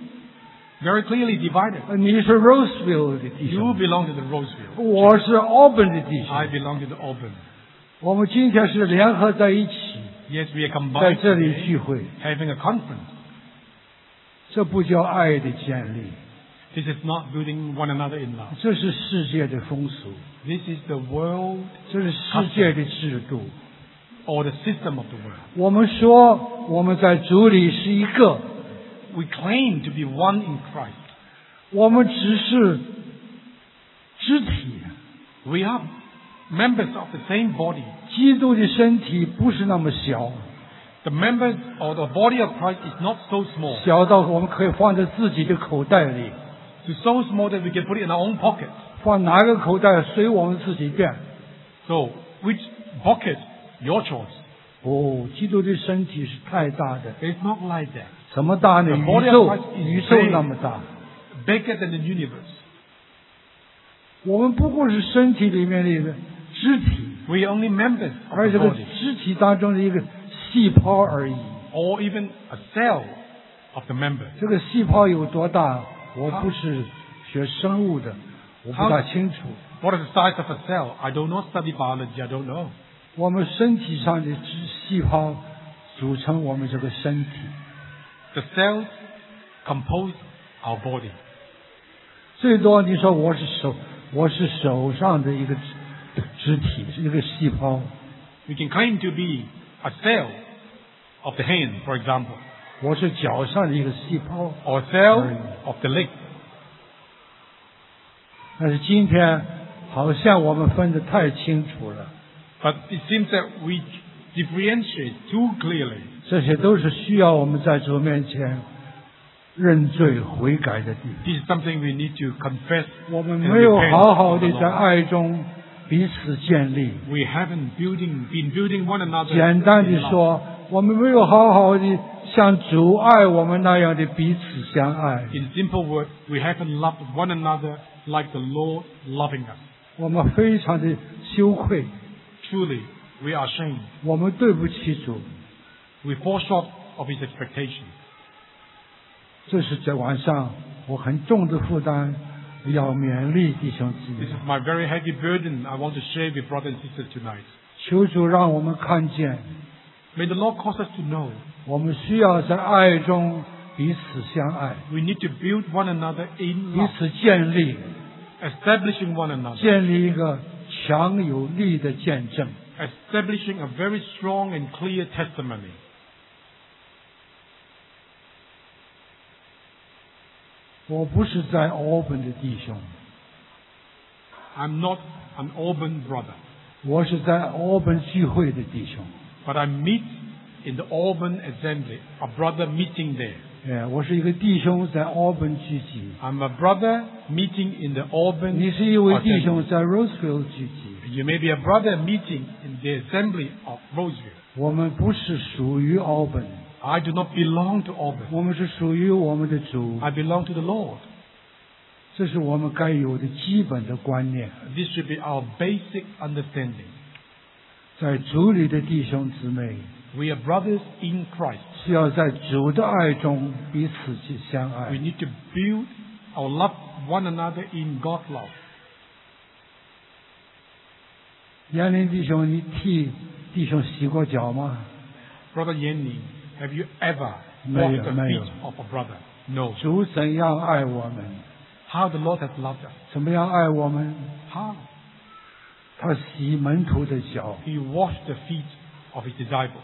Very clearly divided. 你是 Roseville 的弟 You 兄， belong to the Roseville. 我是 Auburn 的弟 I 兄。 belong to the Auburn. 我们今天是联合在一起， Yes, we are 在 combined 这里 today, 聚会， having a conference. 这不叫爱的建立， This is not building one another in love. 这是世界的风俗， This is the world 这是世界的制度。 or the system of the world. 我们说我们在主里是一个， We claim to be one in Christ. 我们只是肢体。 We are members of the same body. 基督的身体不是那么小， The members or the body of Christ is not so small. 小到我们可以放在自己的口袋里， It's so small that we can put it in our own pocket. 放哪个口袋随我们自己便。 So, which pocket? Your choice. 哦，基督的身体是太大的， It's not like that. 怎么大呢？ The body 宇宙 of Christ is 宇宙 big. 那么大， Bigger than the universe. 我们不过是身体里面的一个肢体， We are only members of 而 the 这个 body. 肢体当中的一个细胞而已。 Or even a cell of the member. 这个细胞有多大？我不是学生物的，我不大清楚。 What is the size of a cell? I don't know. Study biology. I don't know. 我们身体上的细胞组成我们这个身体。 The cells compose our body. 最多你说我是手上的一个肢体，是一个细胞。 We can claim to be a cell of the hand, for example, 我是脚上的一个细胞。 or a cell of the leg. 但是今天好像我们分得太清楚了。 But it seems that we differentiate too clearly. 这些都是需要我们在主面前认罪悔改的地方。 This is something we need to confess 我们 and 没有 repent 好好 to the 的在 Lord. 爱中彼此建立。 We haven't been building one another. 简单的 in love. 说，我们没有好好的像主爱我们那样的彼此相爱。 In simple words, we haven't loved one another like the Lord loving us. 我们非常的羞愧， Truly, we are ashamed. 我们对不起主。 We fall short of His expectations. 这是在晚上我很重的负担，要勉励弟兄姊 This 妹。 is my very heavy burden I want to share with brothers and sisters tonight. 求主让我们看见， May the Lord cause us to know 我们需要在爱中彼此相爱， we need to build one another in 彼 love, 此建立， establishing one another, 建立一个强有力的见证。 establishing a very strong and clear testimony. 我不是在 Auburn 的弟兄， I'm not an Auburn brother, 我是在 Auburn 聚会的弟兄。 but I meet in the Auburn assembly, a brother meeting there. 我是一个弟兄在 Auburn 聚集， I'm a brother meeting in the Auburn 你是一位弟 assembly. 兄在 Roseville 聚集。 You may be a brother meeting in the assembly of Roseville. 我们不是属于 Auburn， I do not belong to Auburn. 我们是属于我们的主。 I belong to the Lord. 这是我们该有的基本的观念。 This should be our basic understanding. 在主里的弟兄姊妹， We are brothers in Christ. 是要在主的爱中彼此去相 We 爱。 need to build or love one another in God's love. 严林弟兄，你替弟兄洗过脚吗？ Brother Yanni, have you ever 没有， washed the 没有。 feet of a brother? No. 主怎样爱我们， How the Lord has loved us. 怎么样爱我们？ How? 他洗门徒的脚， He washed the feet of His disciples.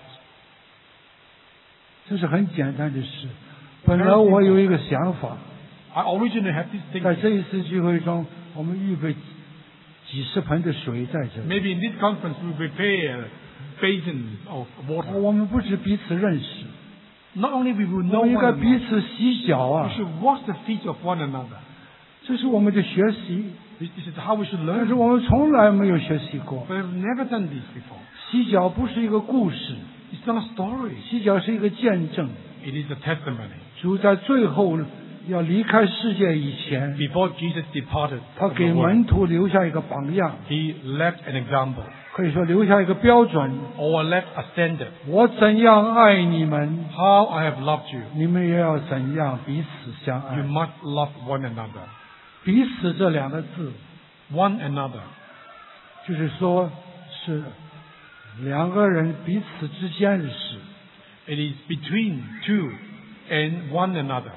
这是很简单的事。本来我有一个想法， I originally had this 在这 thinking. 一次聚会中，我们预备几十盆的水在这里。 Maybe in this conference we prepare basins of water. 我们不是彼此认识， Not only we will 我 know 们应 one 该彼 another, 此洗脚 we 啊！ should wash the feet of one another. 这是我们的学习， This is how we should 但是 learn. 我们从来没有学习过。 But I've never done this before. 洗脚不是一个故事， It's not a story. 洗脚是一个见证。 It is a testimony. 主在最后要离开世界以前， Before Jesus departed 他 from 给 the 门 world, 徒留下一个榜样， He left an example 可以说留下一个标准。 or left a standard. 我怎样爱你们， How I have loved you, 你们也要怎样彼此相 you 爱。 must love one another. 彼此这两个字， One another. 就是说是两个人彼此之间的事。 It is between two and one another.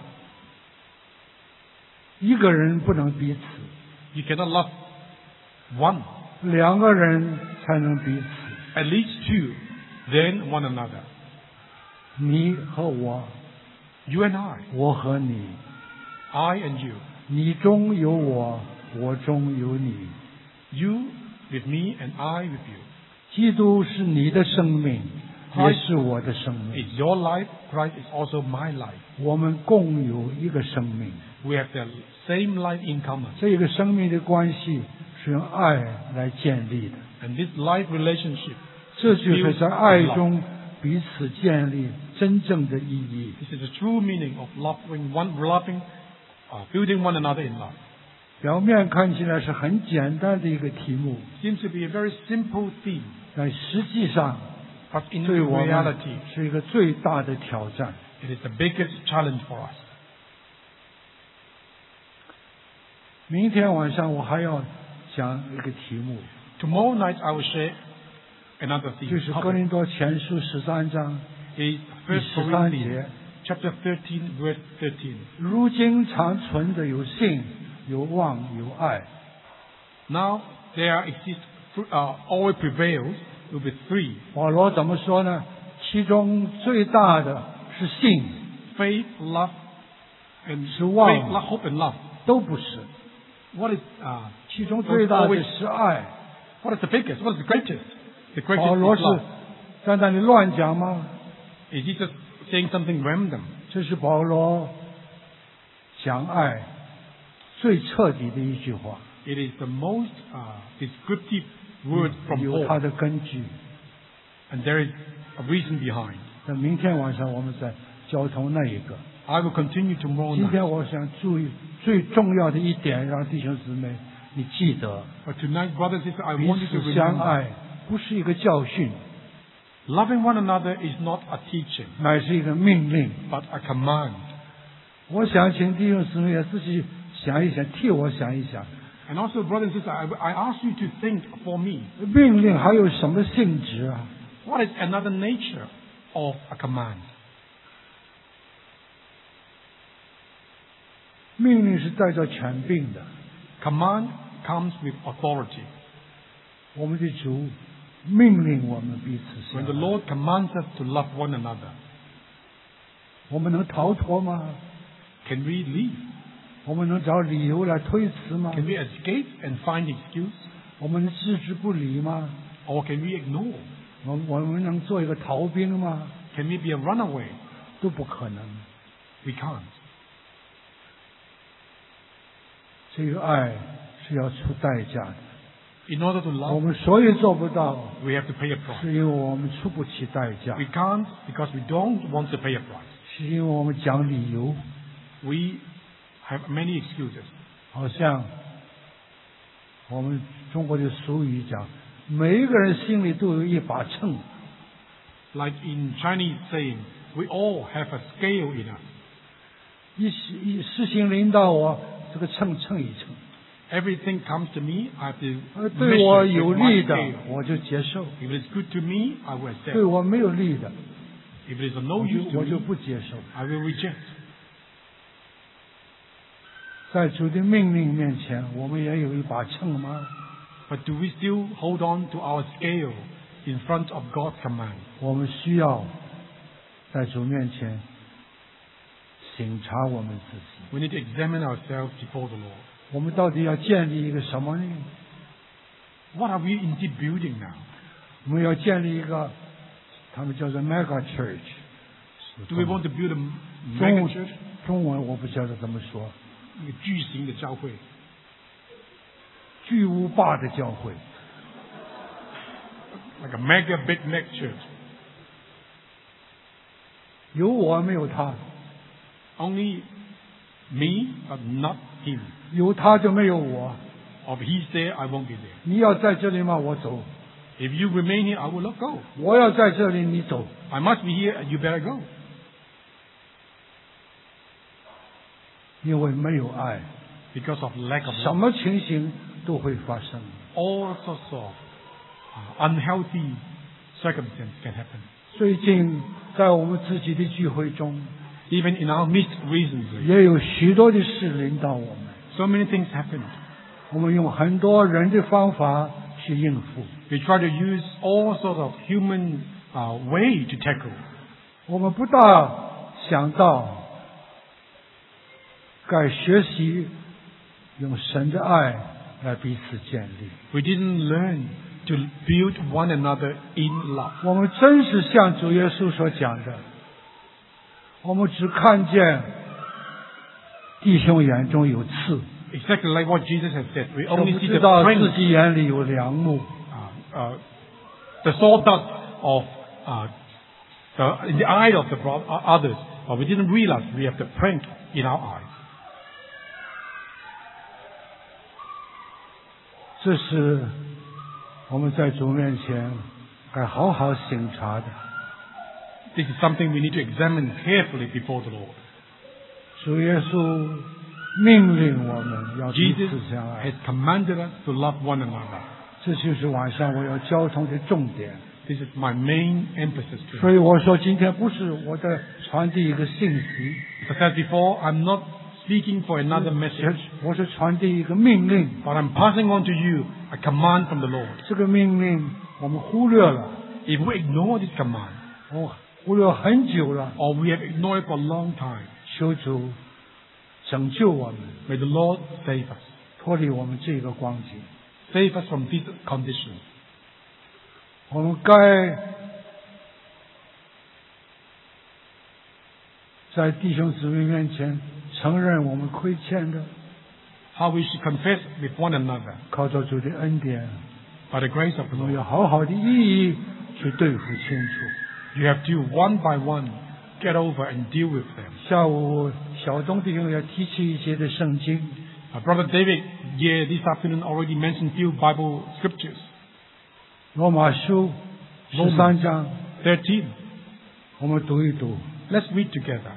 一个人不能彼此， You cannot love one. 两个人才能彼此。 At least two, then one another. 你和我， You and I, 我和你， I and you. 你中有我，我中有你。 You with me and I with you. 基督是你的生命，也是我的生命。 It's your life, Christ is also my life. 我们共有一个生命， We have the same life in common. 这个生命的关系是用爱来建立的。 And this life relationship, 这就是在爱中彼此建立真正的意义。 this is the true meaning of building one another in love. 表面看起来是很简单的一个题目， Seems to be a very simple theme, 但实际上 but in 对我们 reality, 是一个最大的挑战。 It is the biggest challenge for us. 明天晚上我还要讲一个题目， Tomorrow night I will share another 就 theme. 是哥林多前书13章 Is 第 1 13节。 Corinthians chapter 13 verse 13. 如今常存的有信、有望、有爱。 Now there exist always prevails will be three: 保罗怎么说呢？其中最大的是信， faith, love, and 是望。 faith, love, hope, and love. 都不是。 What is 其中最大的是爱。 what is the biggest? What is the greatest? The 保 greatest 罗 is 是 love. 在那里乱讲吗？ Is he just saying something random? 这是保罗讲爱最彻底的一句话， It is the most descriptive word from 有它 Paul, 的根据。 and there is a reason behind. 那明天晚上我们再交通那一个。 I will continue tomorrow 今 night. 天我想注意最重要的一点，让弟兄姊妹你记得， But tonight, brothers and sisters, I 彼 want you to 此相 remember, 爱不是一个教训， loving one another is not a teaching, 乃是一个命令。 but a command. 我想请弟兄姊妹也自己想一想，替我想一想， And also, brothers and sisters, I ask you to think for me, 命令还有什么性质啊？ what is another nature of a command? 命令是带着权柄的， Command comes with authority. 我们的主命令我们彼此相 When the 爱， Lord commands us to love one another, 我们能逃脱吗？ can we leave? 我们能找理由来推辞吗？ Can we escape and find excuse? 我们能置之不理吗？ Or can we ignore? 我们能做一个逃兵吗？ Can we be a runaway? 都不可能。 We can't. 这个爱是要出代价的， In order to 我 love, 们所以做不到， we have to pay a price. 是因为我们出不起代价， We can't because we don't want to pay a price. 是因为我们讲理由， We have many excuses. 好像我们中国的俗语讲，每一个人心里都有一把秤， Like in Chinese saying, we all have a scale in us. 一事情临到我，这个秤称一称， Everything comes to me, I have to 对我 measure 有 with my 利的 scale. 我就接受， If it is good to me, I will 对 accept. 我没有利的， If it is of no 我 use 就 to 我就 me, 不接受。 I will reject. 在主的命令面前，我们也有一把秤吗？ But do we still hold on to our scale in front of God's command? 我们需要在主面前省察我们自己， We need to examine ourselves before the Lord. 我们到底要建立一个什么呢？ What are we indeed building now? 我们要建立一个，他们叫做 mega church。 Do we want to build a 中 mega church? 中文我不晓得怎么说， 一个巨型的教会， 巨无霸的教会。 like a mega big neck church. 有我没有他， Only me, but not him. 有他就没有我。 Or if he's there, I won't be there. 你要在这里吗？我走。 If you remain here, I will not go. 我要在这里，你走。 I must be here, and you better go. 因为没有爱， Because of lack of 什 love. 么情形都会发生。 All sorts of unhealthy circumstances can happen. 最近在我们自己的聚会中， Even in our midst recently, 也有许多的事临到我们。 so many things happened. 我们用很多人的方法去应付， We try to use all sorts of human way to tackle. 我们不大想到该学习用神的爱来彼此建立。 We didn't learn to build one another in love. 我们真是像主耶稣所讲的，我们只看见弟兄眼中有刺， Exactly like what Jesus has said. We 却 only 不 see 知 the 道自 print, 己眼里有梁木。 the sawdust of in the eye of the others, but we didn't realize we have the print in our eyes. 这是我们在主面前该好好省察的。 This is something we need to examine carefully before the Lord. 主耶稣命令我们要彼 Jesus 此相爱 has，commanded us to love one another. 这就是晚上我要交通的重点。 This is my main emphasis 所 today. 以我说，今天不是我在传递一个信息， As I said before, I'm not speaking for another message, 我是传递一个命令。 but I'm passing on to you a command from the Lord. 这个命令我们忽略了， If we ignore this command, 我忽略很久了。 or we have ignored it for a long time, 求主拯救我们， may the Lord save us. 脱离我们这个光景。 Save us from this condition. 我们该在弟兄姊妹面前承认我们亏欠的， How we should confess with one another 靠着主的恩典， by the grace of the 我们 Lord. 要好好的一一去对付清楚。 You have to one by one get over and deal with them. 下午小东弟兄要提起一些的圣经， Brother David, this afternoon already mentioned few Bible scriptures. 罗马书13章， 13. 我们读一读。 Let's read together.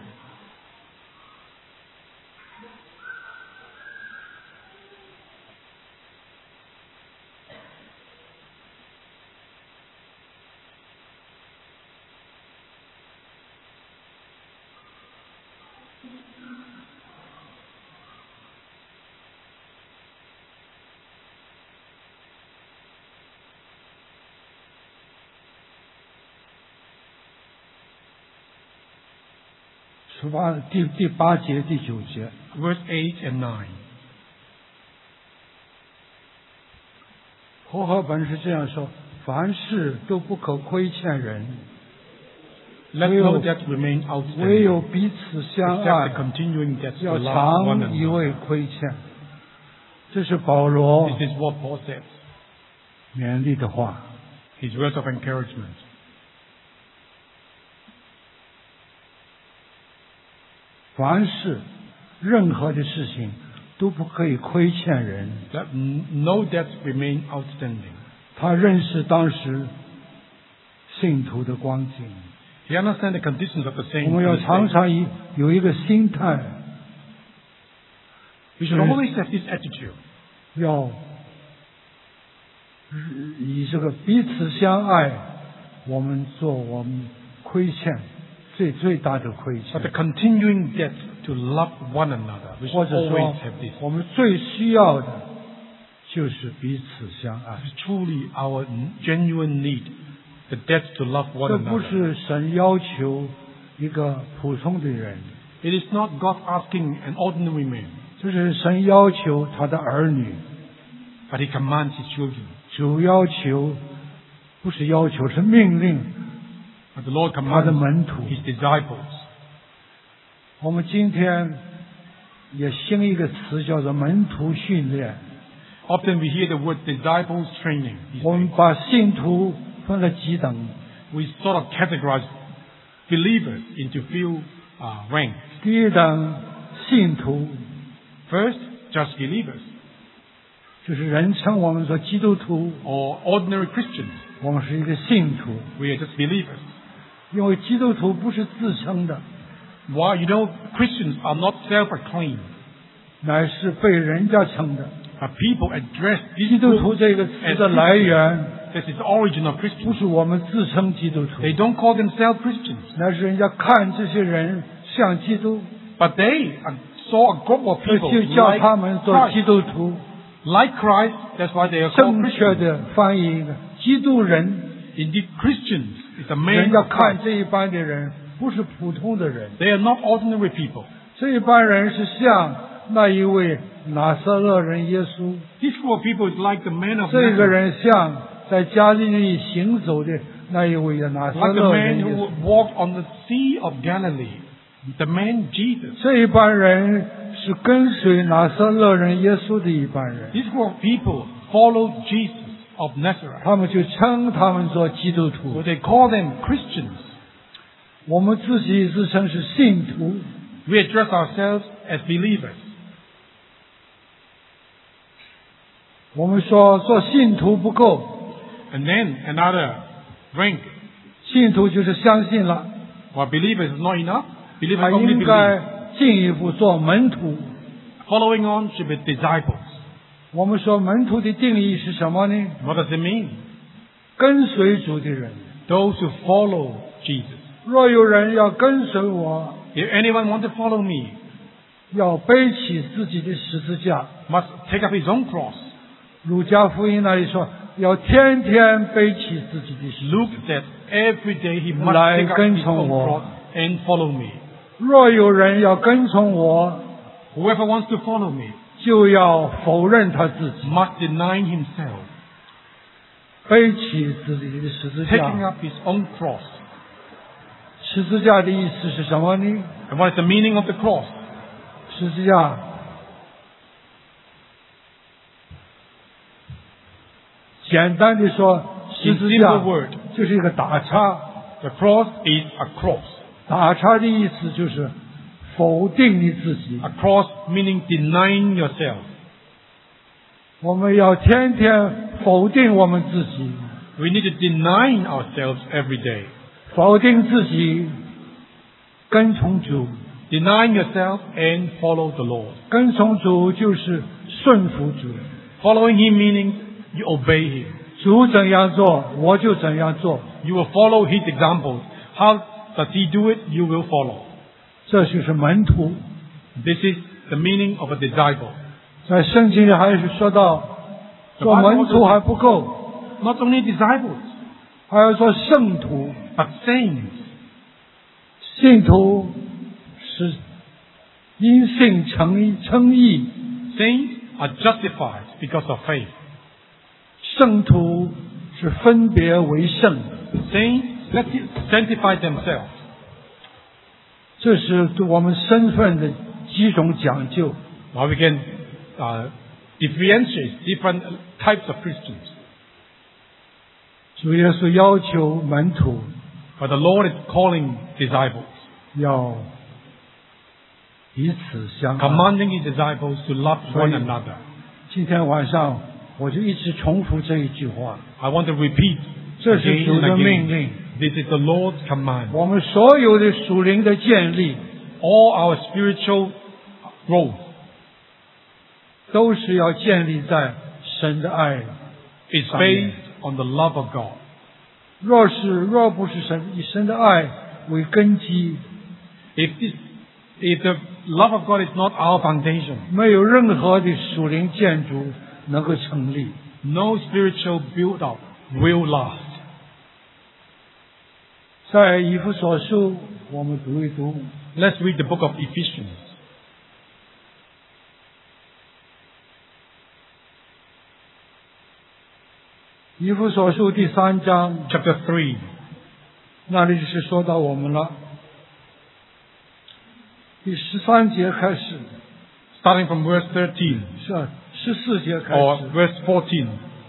第八节、第九节， Verse 8 and 9. 和合本是这样说：凡事都不可亏欠人， Let no debt remain 唯 outstanding, 有彼此相 except 爱 the，continuing debts to 要 love one 常以 another. 为亏欠。这是保罗 This is what Paul says, 勉励的话。 his words of encouragement. 凡事，任何的事情都不可以亏欠人。 Let no debts remain outstanding. 他认识当时信徒的光景， He understands the conditions of the 我 saints. 们要 in his 常 day. 常有一个心态， We should always have this attitude. 要以这个彼此相爱，我们做我们亏欠最大的亏 But the 欠， continuing debt to love one another. We 或 should 者 always 说 have this. 我们最需要的就是彼此相爱。 This is truly our genuine need. The debt to love one 这不 another. 是神要求一个普通的人， It is not God asking an ordinary man, 这是神要求他的儿女。 but He commands His children. 主要求不是要求，是命令 But the Lord 他的 commands 门徒。 His disciples. 我们今天也兴一个词叫做门徒训练。 Often we hear the word disciples training. these 我们 days. 把信徒分了几等， We sort of categorize believers into few ranks. 第一等信徒 First, just believers 就是人称我们说基督徒， or ordinary Christians. 我们是一个信徒， We are just believers. 因为基督徒不是自称的， Why? You know, Christians are not self-proclaimed. 乃是被人家称的。 But people address 基 these 督徒 groups 这个词 as 的来 Christians. 源 This is the origin of 不 Christians. 是我们自称基督徒， They don't call themselves Christians. 乃是人家看这些人像基督， But they saw a group of 所以 people 就叫 like 他们做基 Christ. 督徒。 Like Christ, that's why they are called 正确 Christians. 的翻译，基督人， Indeed, Christians is a 人 man 家 of 看 Christ. 这一般的人不是普通的人， They are not ordinary people. 这一般人是像那一位拿撒勒人耶稣， This group of people is like the man of 这个 Nazareth. 人像在加利利行走的那一位的拿撒 Like the 勒 man 人耶 who 稣。 walked on the Sea of Galilee. The man Jesus. 这一般人是跟随拿撒勒人耶稣的一般人， This group of people followed Jesus of Nazareth. 他们就称他们做基督 So 徒。 they call them Christians. 我们自己自称是信徒， We address ourselves as believers. 我们说做信徒不够， And then another rank. 信徒就是相信了， For believers is not enough. 还 Believers only 应 believe. 该进一步做门徒。 Following on should be disciples. 我们说门徒的定义是什么呢？ What does it mean? 跟随主的人。 Those who follow Jesus. 若有人要跟随我， If anyone wants to follow me, 要背起自己的十字架。 must take up his own cross. 路加福音那里说，要天天背起自己的十字 Luke said every day he must 来 take up 跟 his 从 own 我。 cross and follow me. 若有人要跟从我， Whoever wants to follow me 就要否认他自己， must deny himself, 背起自己的十字 taking 架。 up his own cross. 十字架的意思是什么呢？ And what is the meaning of the cross? 十字架简单的说，十 In 字 simple 架 word, 就是一个打叉。 the cross is a cross. 打叉的意思就是否定你自己。 A cross meaning denying yourself. 我们要天天否定我们自己， We need to deny ourselves every day. 否定自己，跟从主。 Denying yourself and follow the Lord. 跟从主就是顺服主， Following Him meaning you obey Him. 主怎样做，我就怎样做。 You will follow His examples. How does He do it? You will follow. 这就是门徒。 This is the meaning of a disciple. 在圣经里还是说到，做门徒还不够， Not only disciples, 还要做圣徒。 but saints. 信徒是因信称义， Saints are justified because of faith. 圣徒是分别为圣。 Saints sanctify themselves. 这是对我们身份的几种讲究。 Now we can differentiate different types of Christians. 主耶稣要求门徒 But the Lord is calling disciples, 要彼此相爱。 commanding His disciples to love one another. 今天晚上我就一直重复这一句话， I want to repeat 这是 again 主 and 的命 again. 令。 This is the Lord's command. 我们所有的属灵的建立， All our spiritual growth 都是要建立在神的爱。 is based on the love of God. 若不是以神的爱为根基， If the love of God is not our foundation, 没有任何的属灵建筑能够成立。 no spiritual build up will last. 在以弗所书，我们读一读。 Let's read the book of Ephesians. 以弗所书第3章， Chapter 3. 那里是说到我们了。第13节开始， Starting from verse 13 是14节开 or 始。 verse 14.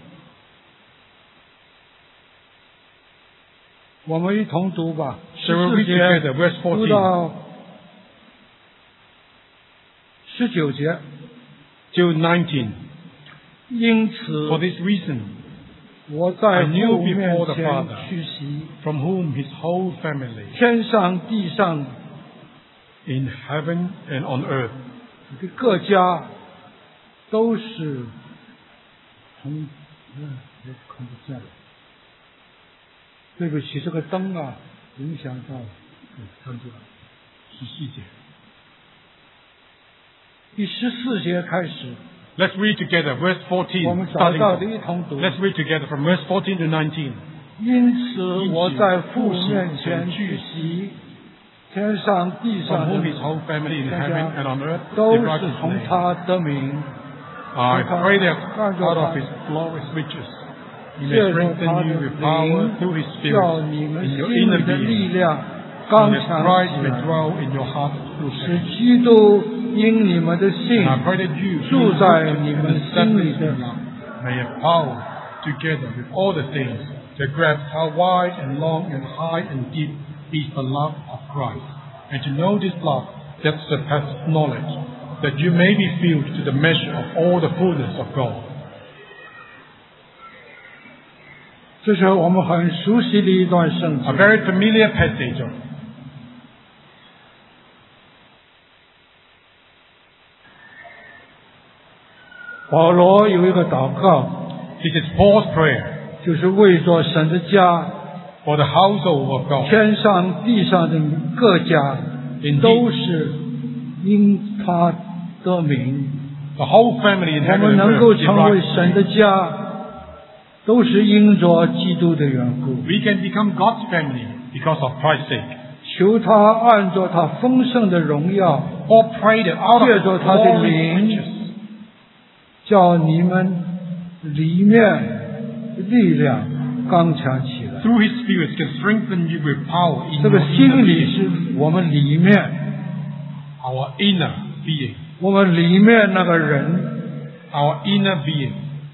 我们一同读吧。 Shall we read 14 together? Verse 读 14. 到19节。 Till 19. 因此， For this reason, 我在 I knew 父面 before the 前 Father, 屈膝， from whom his whole family, 天上地上 in heaven and on earth, 的各家都是从我看不见了。对不起，这个灯啊，影响到看出来。 14节。 第14节开始， Let's read together, verse 14. 我们找 Starting 到的 from- 一同读。 Let's read together from verse 14 to 19. 因此，我在父面前屈膝，天上地 From 上 whom 的 his whole family in heaven and on earth 都 derives 是 his 从 name. 他得名。 I pray that out of his glorious riches, he may 借着 strengthen 他 you 的 with power 灵 through his 叫 spirit 你们 in 心 your 里 inner 的力 being, 量 and 刚 that 强 Christ 起 may 来， dwell in your heart through 使 faith. 基督因你们的信 And I pray that you, 住 being 在 rooted 你 and 们心里 established 的 in love, may have power together with all the things to grasp how wide and long and high and deep is the love of Christ, and to know this love that surpasses knowledge, that you may be filled to the measure of all the fullness of God. 这是我们很熟悉的一段圣 A 经。 very familiar passage. 保罗有一个祷告， This is Paul's prayer 就是为着神的家， for the household of God. 天上地上的各家 Indeed, 都是因他得名。 the whole family in 我 heaven 们 and 能够 earth 成为 derives 神的家，都是因着基督的缘故。 We can become God's family because of Christ's sake. 求他按着他丰盛的荣耀， Paul prayed that out of 借 His 着他的 glorious 灵 riches, 叫你们里面力量刚强起来。 through His Spirit, can strengthen you with power in 这 your 个 inner 心里 being, 是我们里面， our inner being, 我们里面那个人， our inner being.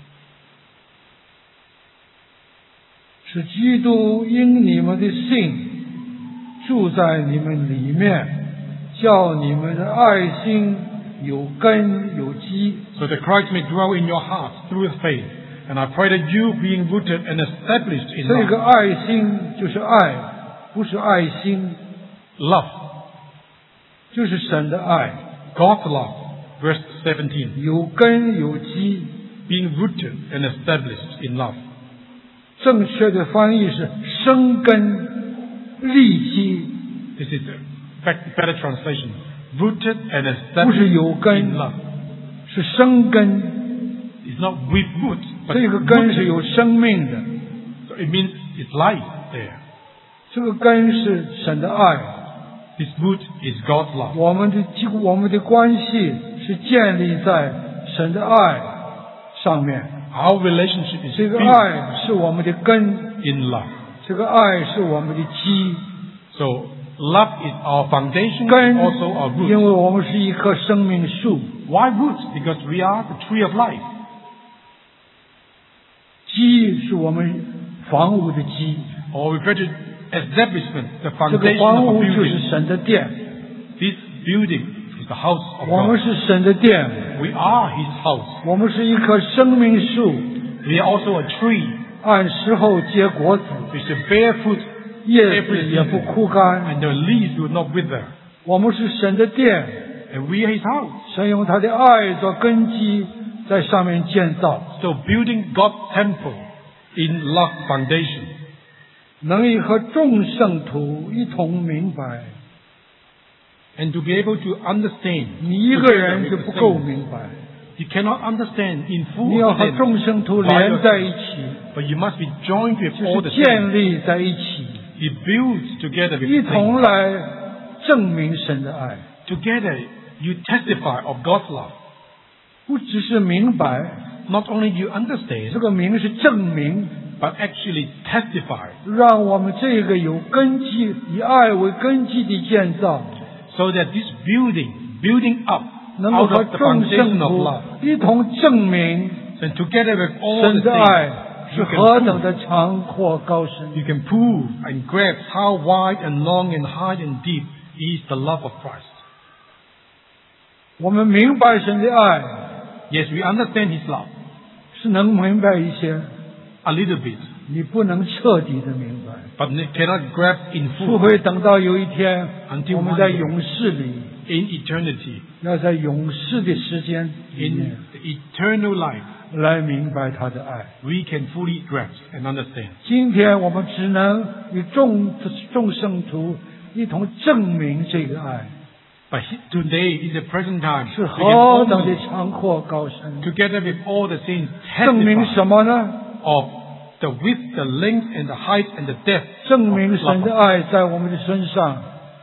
是基督因你们的信住在你们里面，叫你们的爱心有根有基。 So that Christ may dwell in your hearts through faith. And I pray that you, being rooted and established in 这个 love, 爱心就是爱，不是爱心， love, 就是神的爱， God's love, verse 17, 有根有基。 being rooted and established in love. 正确的翻译是生根立基， This is a better translation. Rooted and 不是 established 有根 in love. 是生根。 It's not with root, but 这个根是 rooted. 有生命的， So it means it's life there. 这个根是神的爱。 This root is God's love. 我们的关系是建立在神的爱上面， Our relationship is 这个 built 爱是我们的根， in love. 这个爱是我们的基。 So love is our foundation 根 and also our 因 root. 为我们是一棵生命树， Why root? Because we are the tree of life. 基是我们房屋的基， Or refer to establishment, the 这个 foundation 房 of a 屋就是 building. 神的殿， This building is the house of 我们 God. 是神的殿， We are His house. 我们是一棵生命树， We are also a tree 按时候结果子， which should bear fruit 叶子也不枯干。 and the leaves will not wither. 我们是神的殿， And we are His house. 神用他的爱做根基，在上面建造， So building God's temple in love foundation. 能以和众圣徒一同明白。 And to be able to understand. 你一个人是不够明白， You cannot understand in 你 full 要和 extent 众圣徒 by 连在 yourself. 一起， But you must be joined with 就 all the 是 saints. 建立在一起， Be built together with 一 the 同 saints. 来证明神的爱。 Together you testify of God's love. 不只是明白， Not only you understand, 这个明是证明， but actually testify. 让我们这个有根基、以爱为根基的建造， So that this building up 能够 out 和 of the 众 foundation 圣 of 徒 love. 一同证明 And together with all 神 the 的爱 saints, 是 you 何 can 等 prove, 的长阔高深。 you can prove and grasp how wide and long and high and deep is the love of Christ. 我们明白神的爱， Yes, we understand His love 是能明白一些， a little bit, 你不能彻底的明白。 but cannot grasp in 除 full 非等到有一天， Until 我们 one 在 day 勇士里， in eternity, 要在勇士的时间里 in 面 the eternal life. 来明白他的爱。 We can fully grasp and understand. 今天我们只能与众圣徒一同证明这个爱 But today, in the present time, 是 we can 何等的 only, 长阔高深。 together with all the saints, 证明 testify 什么呢？ of the width, the length, and the height, and the depth 证明 of 神 love, 的爱在我们的身上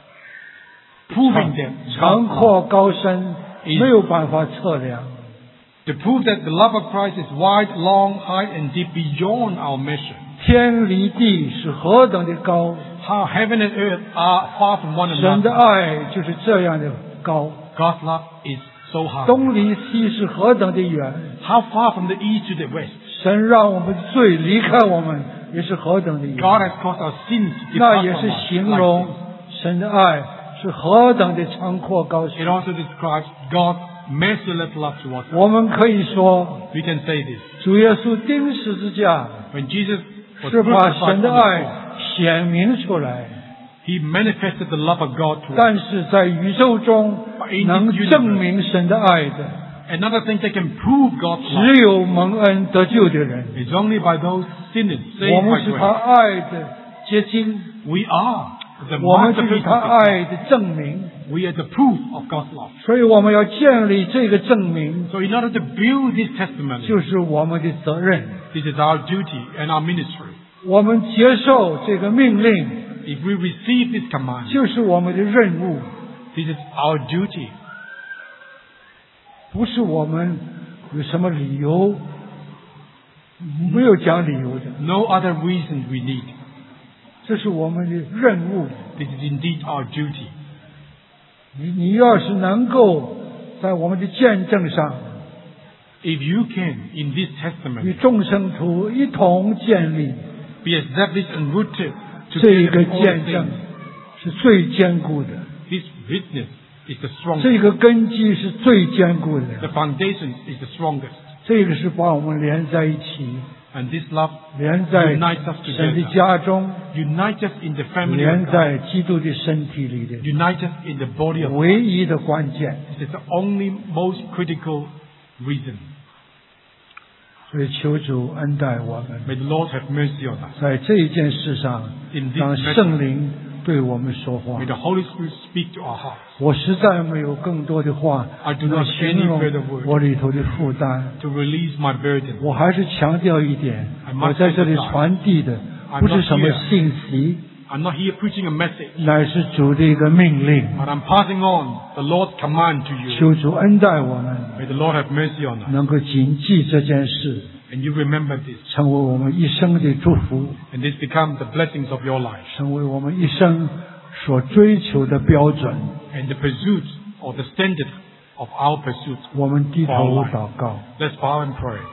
proving that 长阔高深， is 没有办法测量。 to prove that the love of Christ is wide, long, high, and deep beyond our measure. 天离地是何等的高， How heaven and earth are far from one 神的 another. 爱就是这样的高。 God's love is so high. 东离西是何等的远， How far from the east to the west. 神让我们的罪离开我们，也是何等的远。 God has caused our sins to 那 depart 也 from 是 us. 形 like 容 this. 神的爱是何等的长阔高 It 深。 also describes God's merciless love towards us. 我们可以说， We can say this. 主耶稣钉十字架 When Jesus was 是把 crucified 神 on 的 the 爱 cross, 显明出来， He manifested the love of God to us. 但是在宇宙中能证明神的爱的， Another thing that can prove God's 只 love 有蒙恩得救的人， is only by those sinners 我 saved 们 by 是他 grace. 爱的结晶， We are the 我们就是 masterpiece 他 of God. 爱的证明。 We are the proof of God's love. 所以我们要建立这个证明， So in order to build this testimony, 就是我们的责任。 this is our duty and our ministry. 我们接受这个命令， If we receive this command, 就是我们的任务， this is our duty. 不是我们有什么理由，没有讲理由的， No other reason we need. 这是我们的任务。 This is indeed our duty. 你要是能够在我们的见证上 If you can, in this 与 testimony, 众生徒一同建立， be established and rooted 这 together 个 in all 见证 things, 是最坚固的， this witness is the 这 strongest. 个根基是最坚固 The 的， foundation is the strongest. 这个是把我们连在一起， And this love 连在 unites us 神的 together. 家中， Unites us in the family 连 of God. 在基督的身体里的 Unites us in the body of God. 唯一的关键。 This is the only most critical reason. 所以求主恩待我们， May the Lord have mercy on us. 在这一件事上 In this 让 matter 圣灵对我们说话 May。the Holy Spirit speak to our hearts 我实在没有更多的话 I do 能 not 形容 any further word 我里头的负担。 to release my burden. 我还是强调一点 I，must 我在这里传递的 I'm 不是 not 什么 here 信息， I'm not here preaching a message, 乃是主的一个命令。 but I'm passing on the Lord's command to you. 求主恩待我们， May the Lord have mercy on us. 能够谨记这件事， And you remember this. 成为我们一生的祝福， And this becomes the blessings of your life. 成为我们一生所追求的标准。 And the pursuit or the standard of our pursuit. 我们低头 For our life. 祷告。 Let's bow and pray.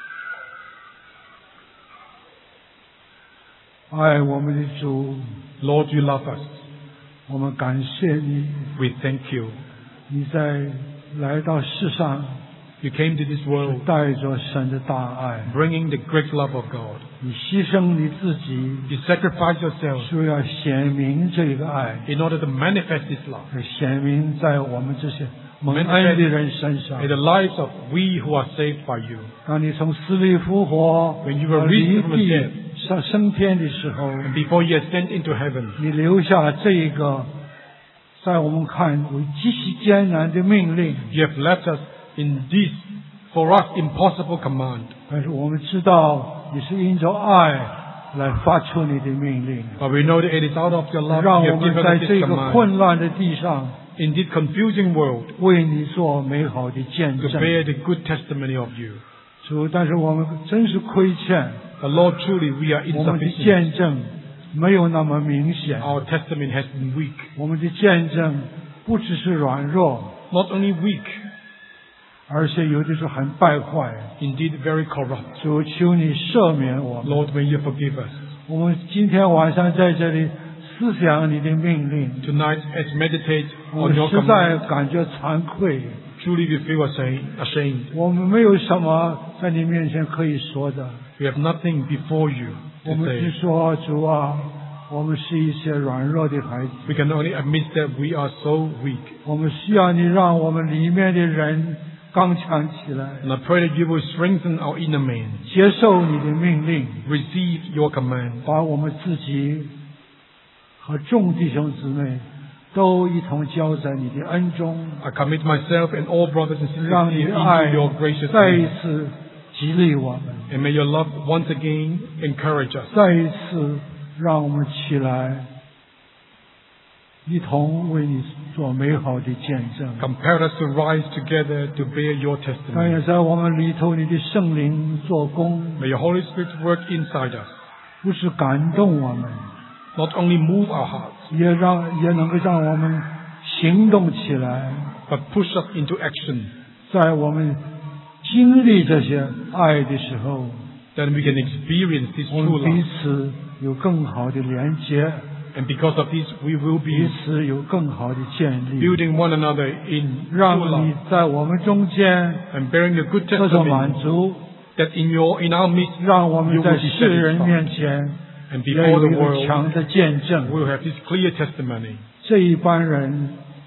爱我们的主， Lord, you love us. 我们感谢你， We thank you. 你在来到世上 You came to this world 带着神的大爱， bringing the great love of God. 你牺牲你自己， You sacrificed yourself 是要显明这个爱， in order to manifest this love 显明在我们这些蒙恩的人身上 in。the lives of we who are saved by you. 当你从死里复活， When you were 离 raised from the 地 dead 上升天的时候， and before you ascend into heaven, 你留下这一个在我们看为极其艰难的命令， you have left us in this for us impossible command. 但是我们知道你是因着爱来发出你的命令， But we know that it is out of your love 让 you 我 have 们 given 在 us 这 this 个 command 混乱的地上 in this confusing world 为你做美好的见 to 证。 bear the good testimony of you. 主，但是我们真是亏欠， But Lord, truly we are 我们的 insufficient. 见证没有那么明显， Our testimony has been weak. 我们的见证不只是软弱， Not only weak, 而且有的时候很败坏。 indeed very corrupt. 主，求你赦免我们。 Lord, may you forgive us. 我们今天晚上在这里思想你的命令， Tonight, as meditate 我 on 们 your 实在 command, 感觉惭愧。 truly we feel ashamed. 我们没有什么在你面前可以说的， We have nothing before you 我 to 们只 say. 说主啊，我们是一些软弱的孩子， We can only admit that we are so weak. 我们需要你让我们里面的人刚强起来， And I pray that you will strengthen our inner man. 接受你的命令， Receive your command. 把我们自己和众弟兄姊妹都一同交在你的恩中， I commit myself and all brothers and sisters 让你 here 的爱 into your gracious 再一 hand. 次激励我们， And may your love once again encourage us. 再一次让我们起来，一同为你做美好的见证。 Compel us to rise together to bear your 但 testimony. 也在我们里头，你的圣灵做工， May your Holy Spirit work inside us. 不是感动我们， Not only move our hearts, 也能够让我们行动起来， but push us into action. 在我们经历这些爱的时候， Then we can experience this 我 true 们彼 love. 此有更好的连接， And because of this, we will 彼 be 此有更好的建立， building one another in true 让你 love 在我们中间 and bearing the good 得到满 testimony 足， that in our midst 让我 you 们 will 在 be 世人 satisfied. 面前 And 也 before 有 the 一个 world, 强的见 we 证。 will have this clear testimony. 这一班人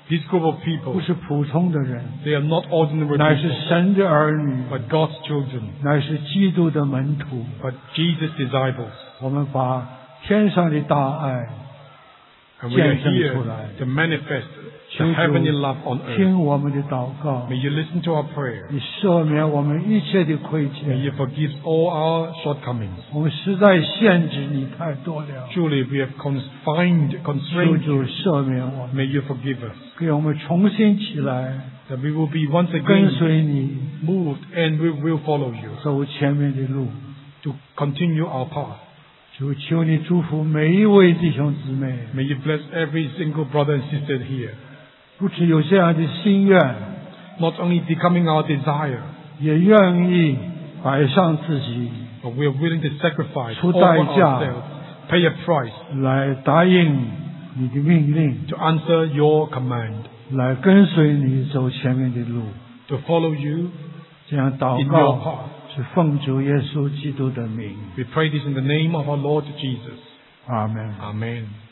This group of people, 不是普通的人， they are not ordinary 乃是 people, 神的儿女， but God's children, 乃是基督的门徒。 but Jesus' disciples. 我们把天上的大爱 And we are 见证 here 出来。 to manifest 求 the 主 heavenly love on earth. 听我们的祷告， May you listen to our prayer. 你赦免我们一切的亏 May 欠。 you forgive all our shortcomings. 我们实在限制你太多了， Truly, we have constrained 求 you. 主赦免我们， May you forgive us. 给我们重新起来， That we will be once 跟 again 随你， moved and we will follow you 走前面的路。 to continue our path. 主求你祝福每一位弟兄姊妹， May you bless every single brother and sister here. 不只有这样的心愿， Not only becoming our desire, 也愿意摆上自己， but we are willing to sacrifice 出 all 代 of 价 ourselves, pay a price 来答应你的命令， to answer your command, 来跟随你走前面的路。 to follow you 这样祷 in your 告 path. 是奉主耶稣基督的名， We pray this in the name of our Lord Jesus. 阿门。 Amen.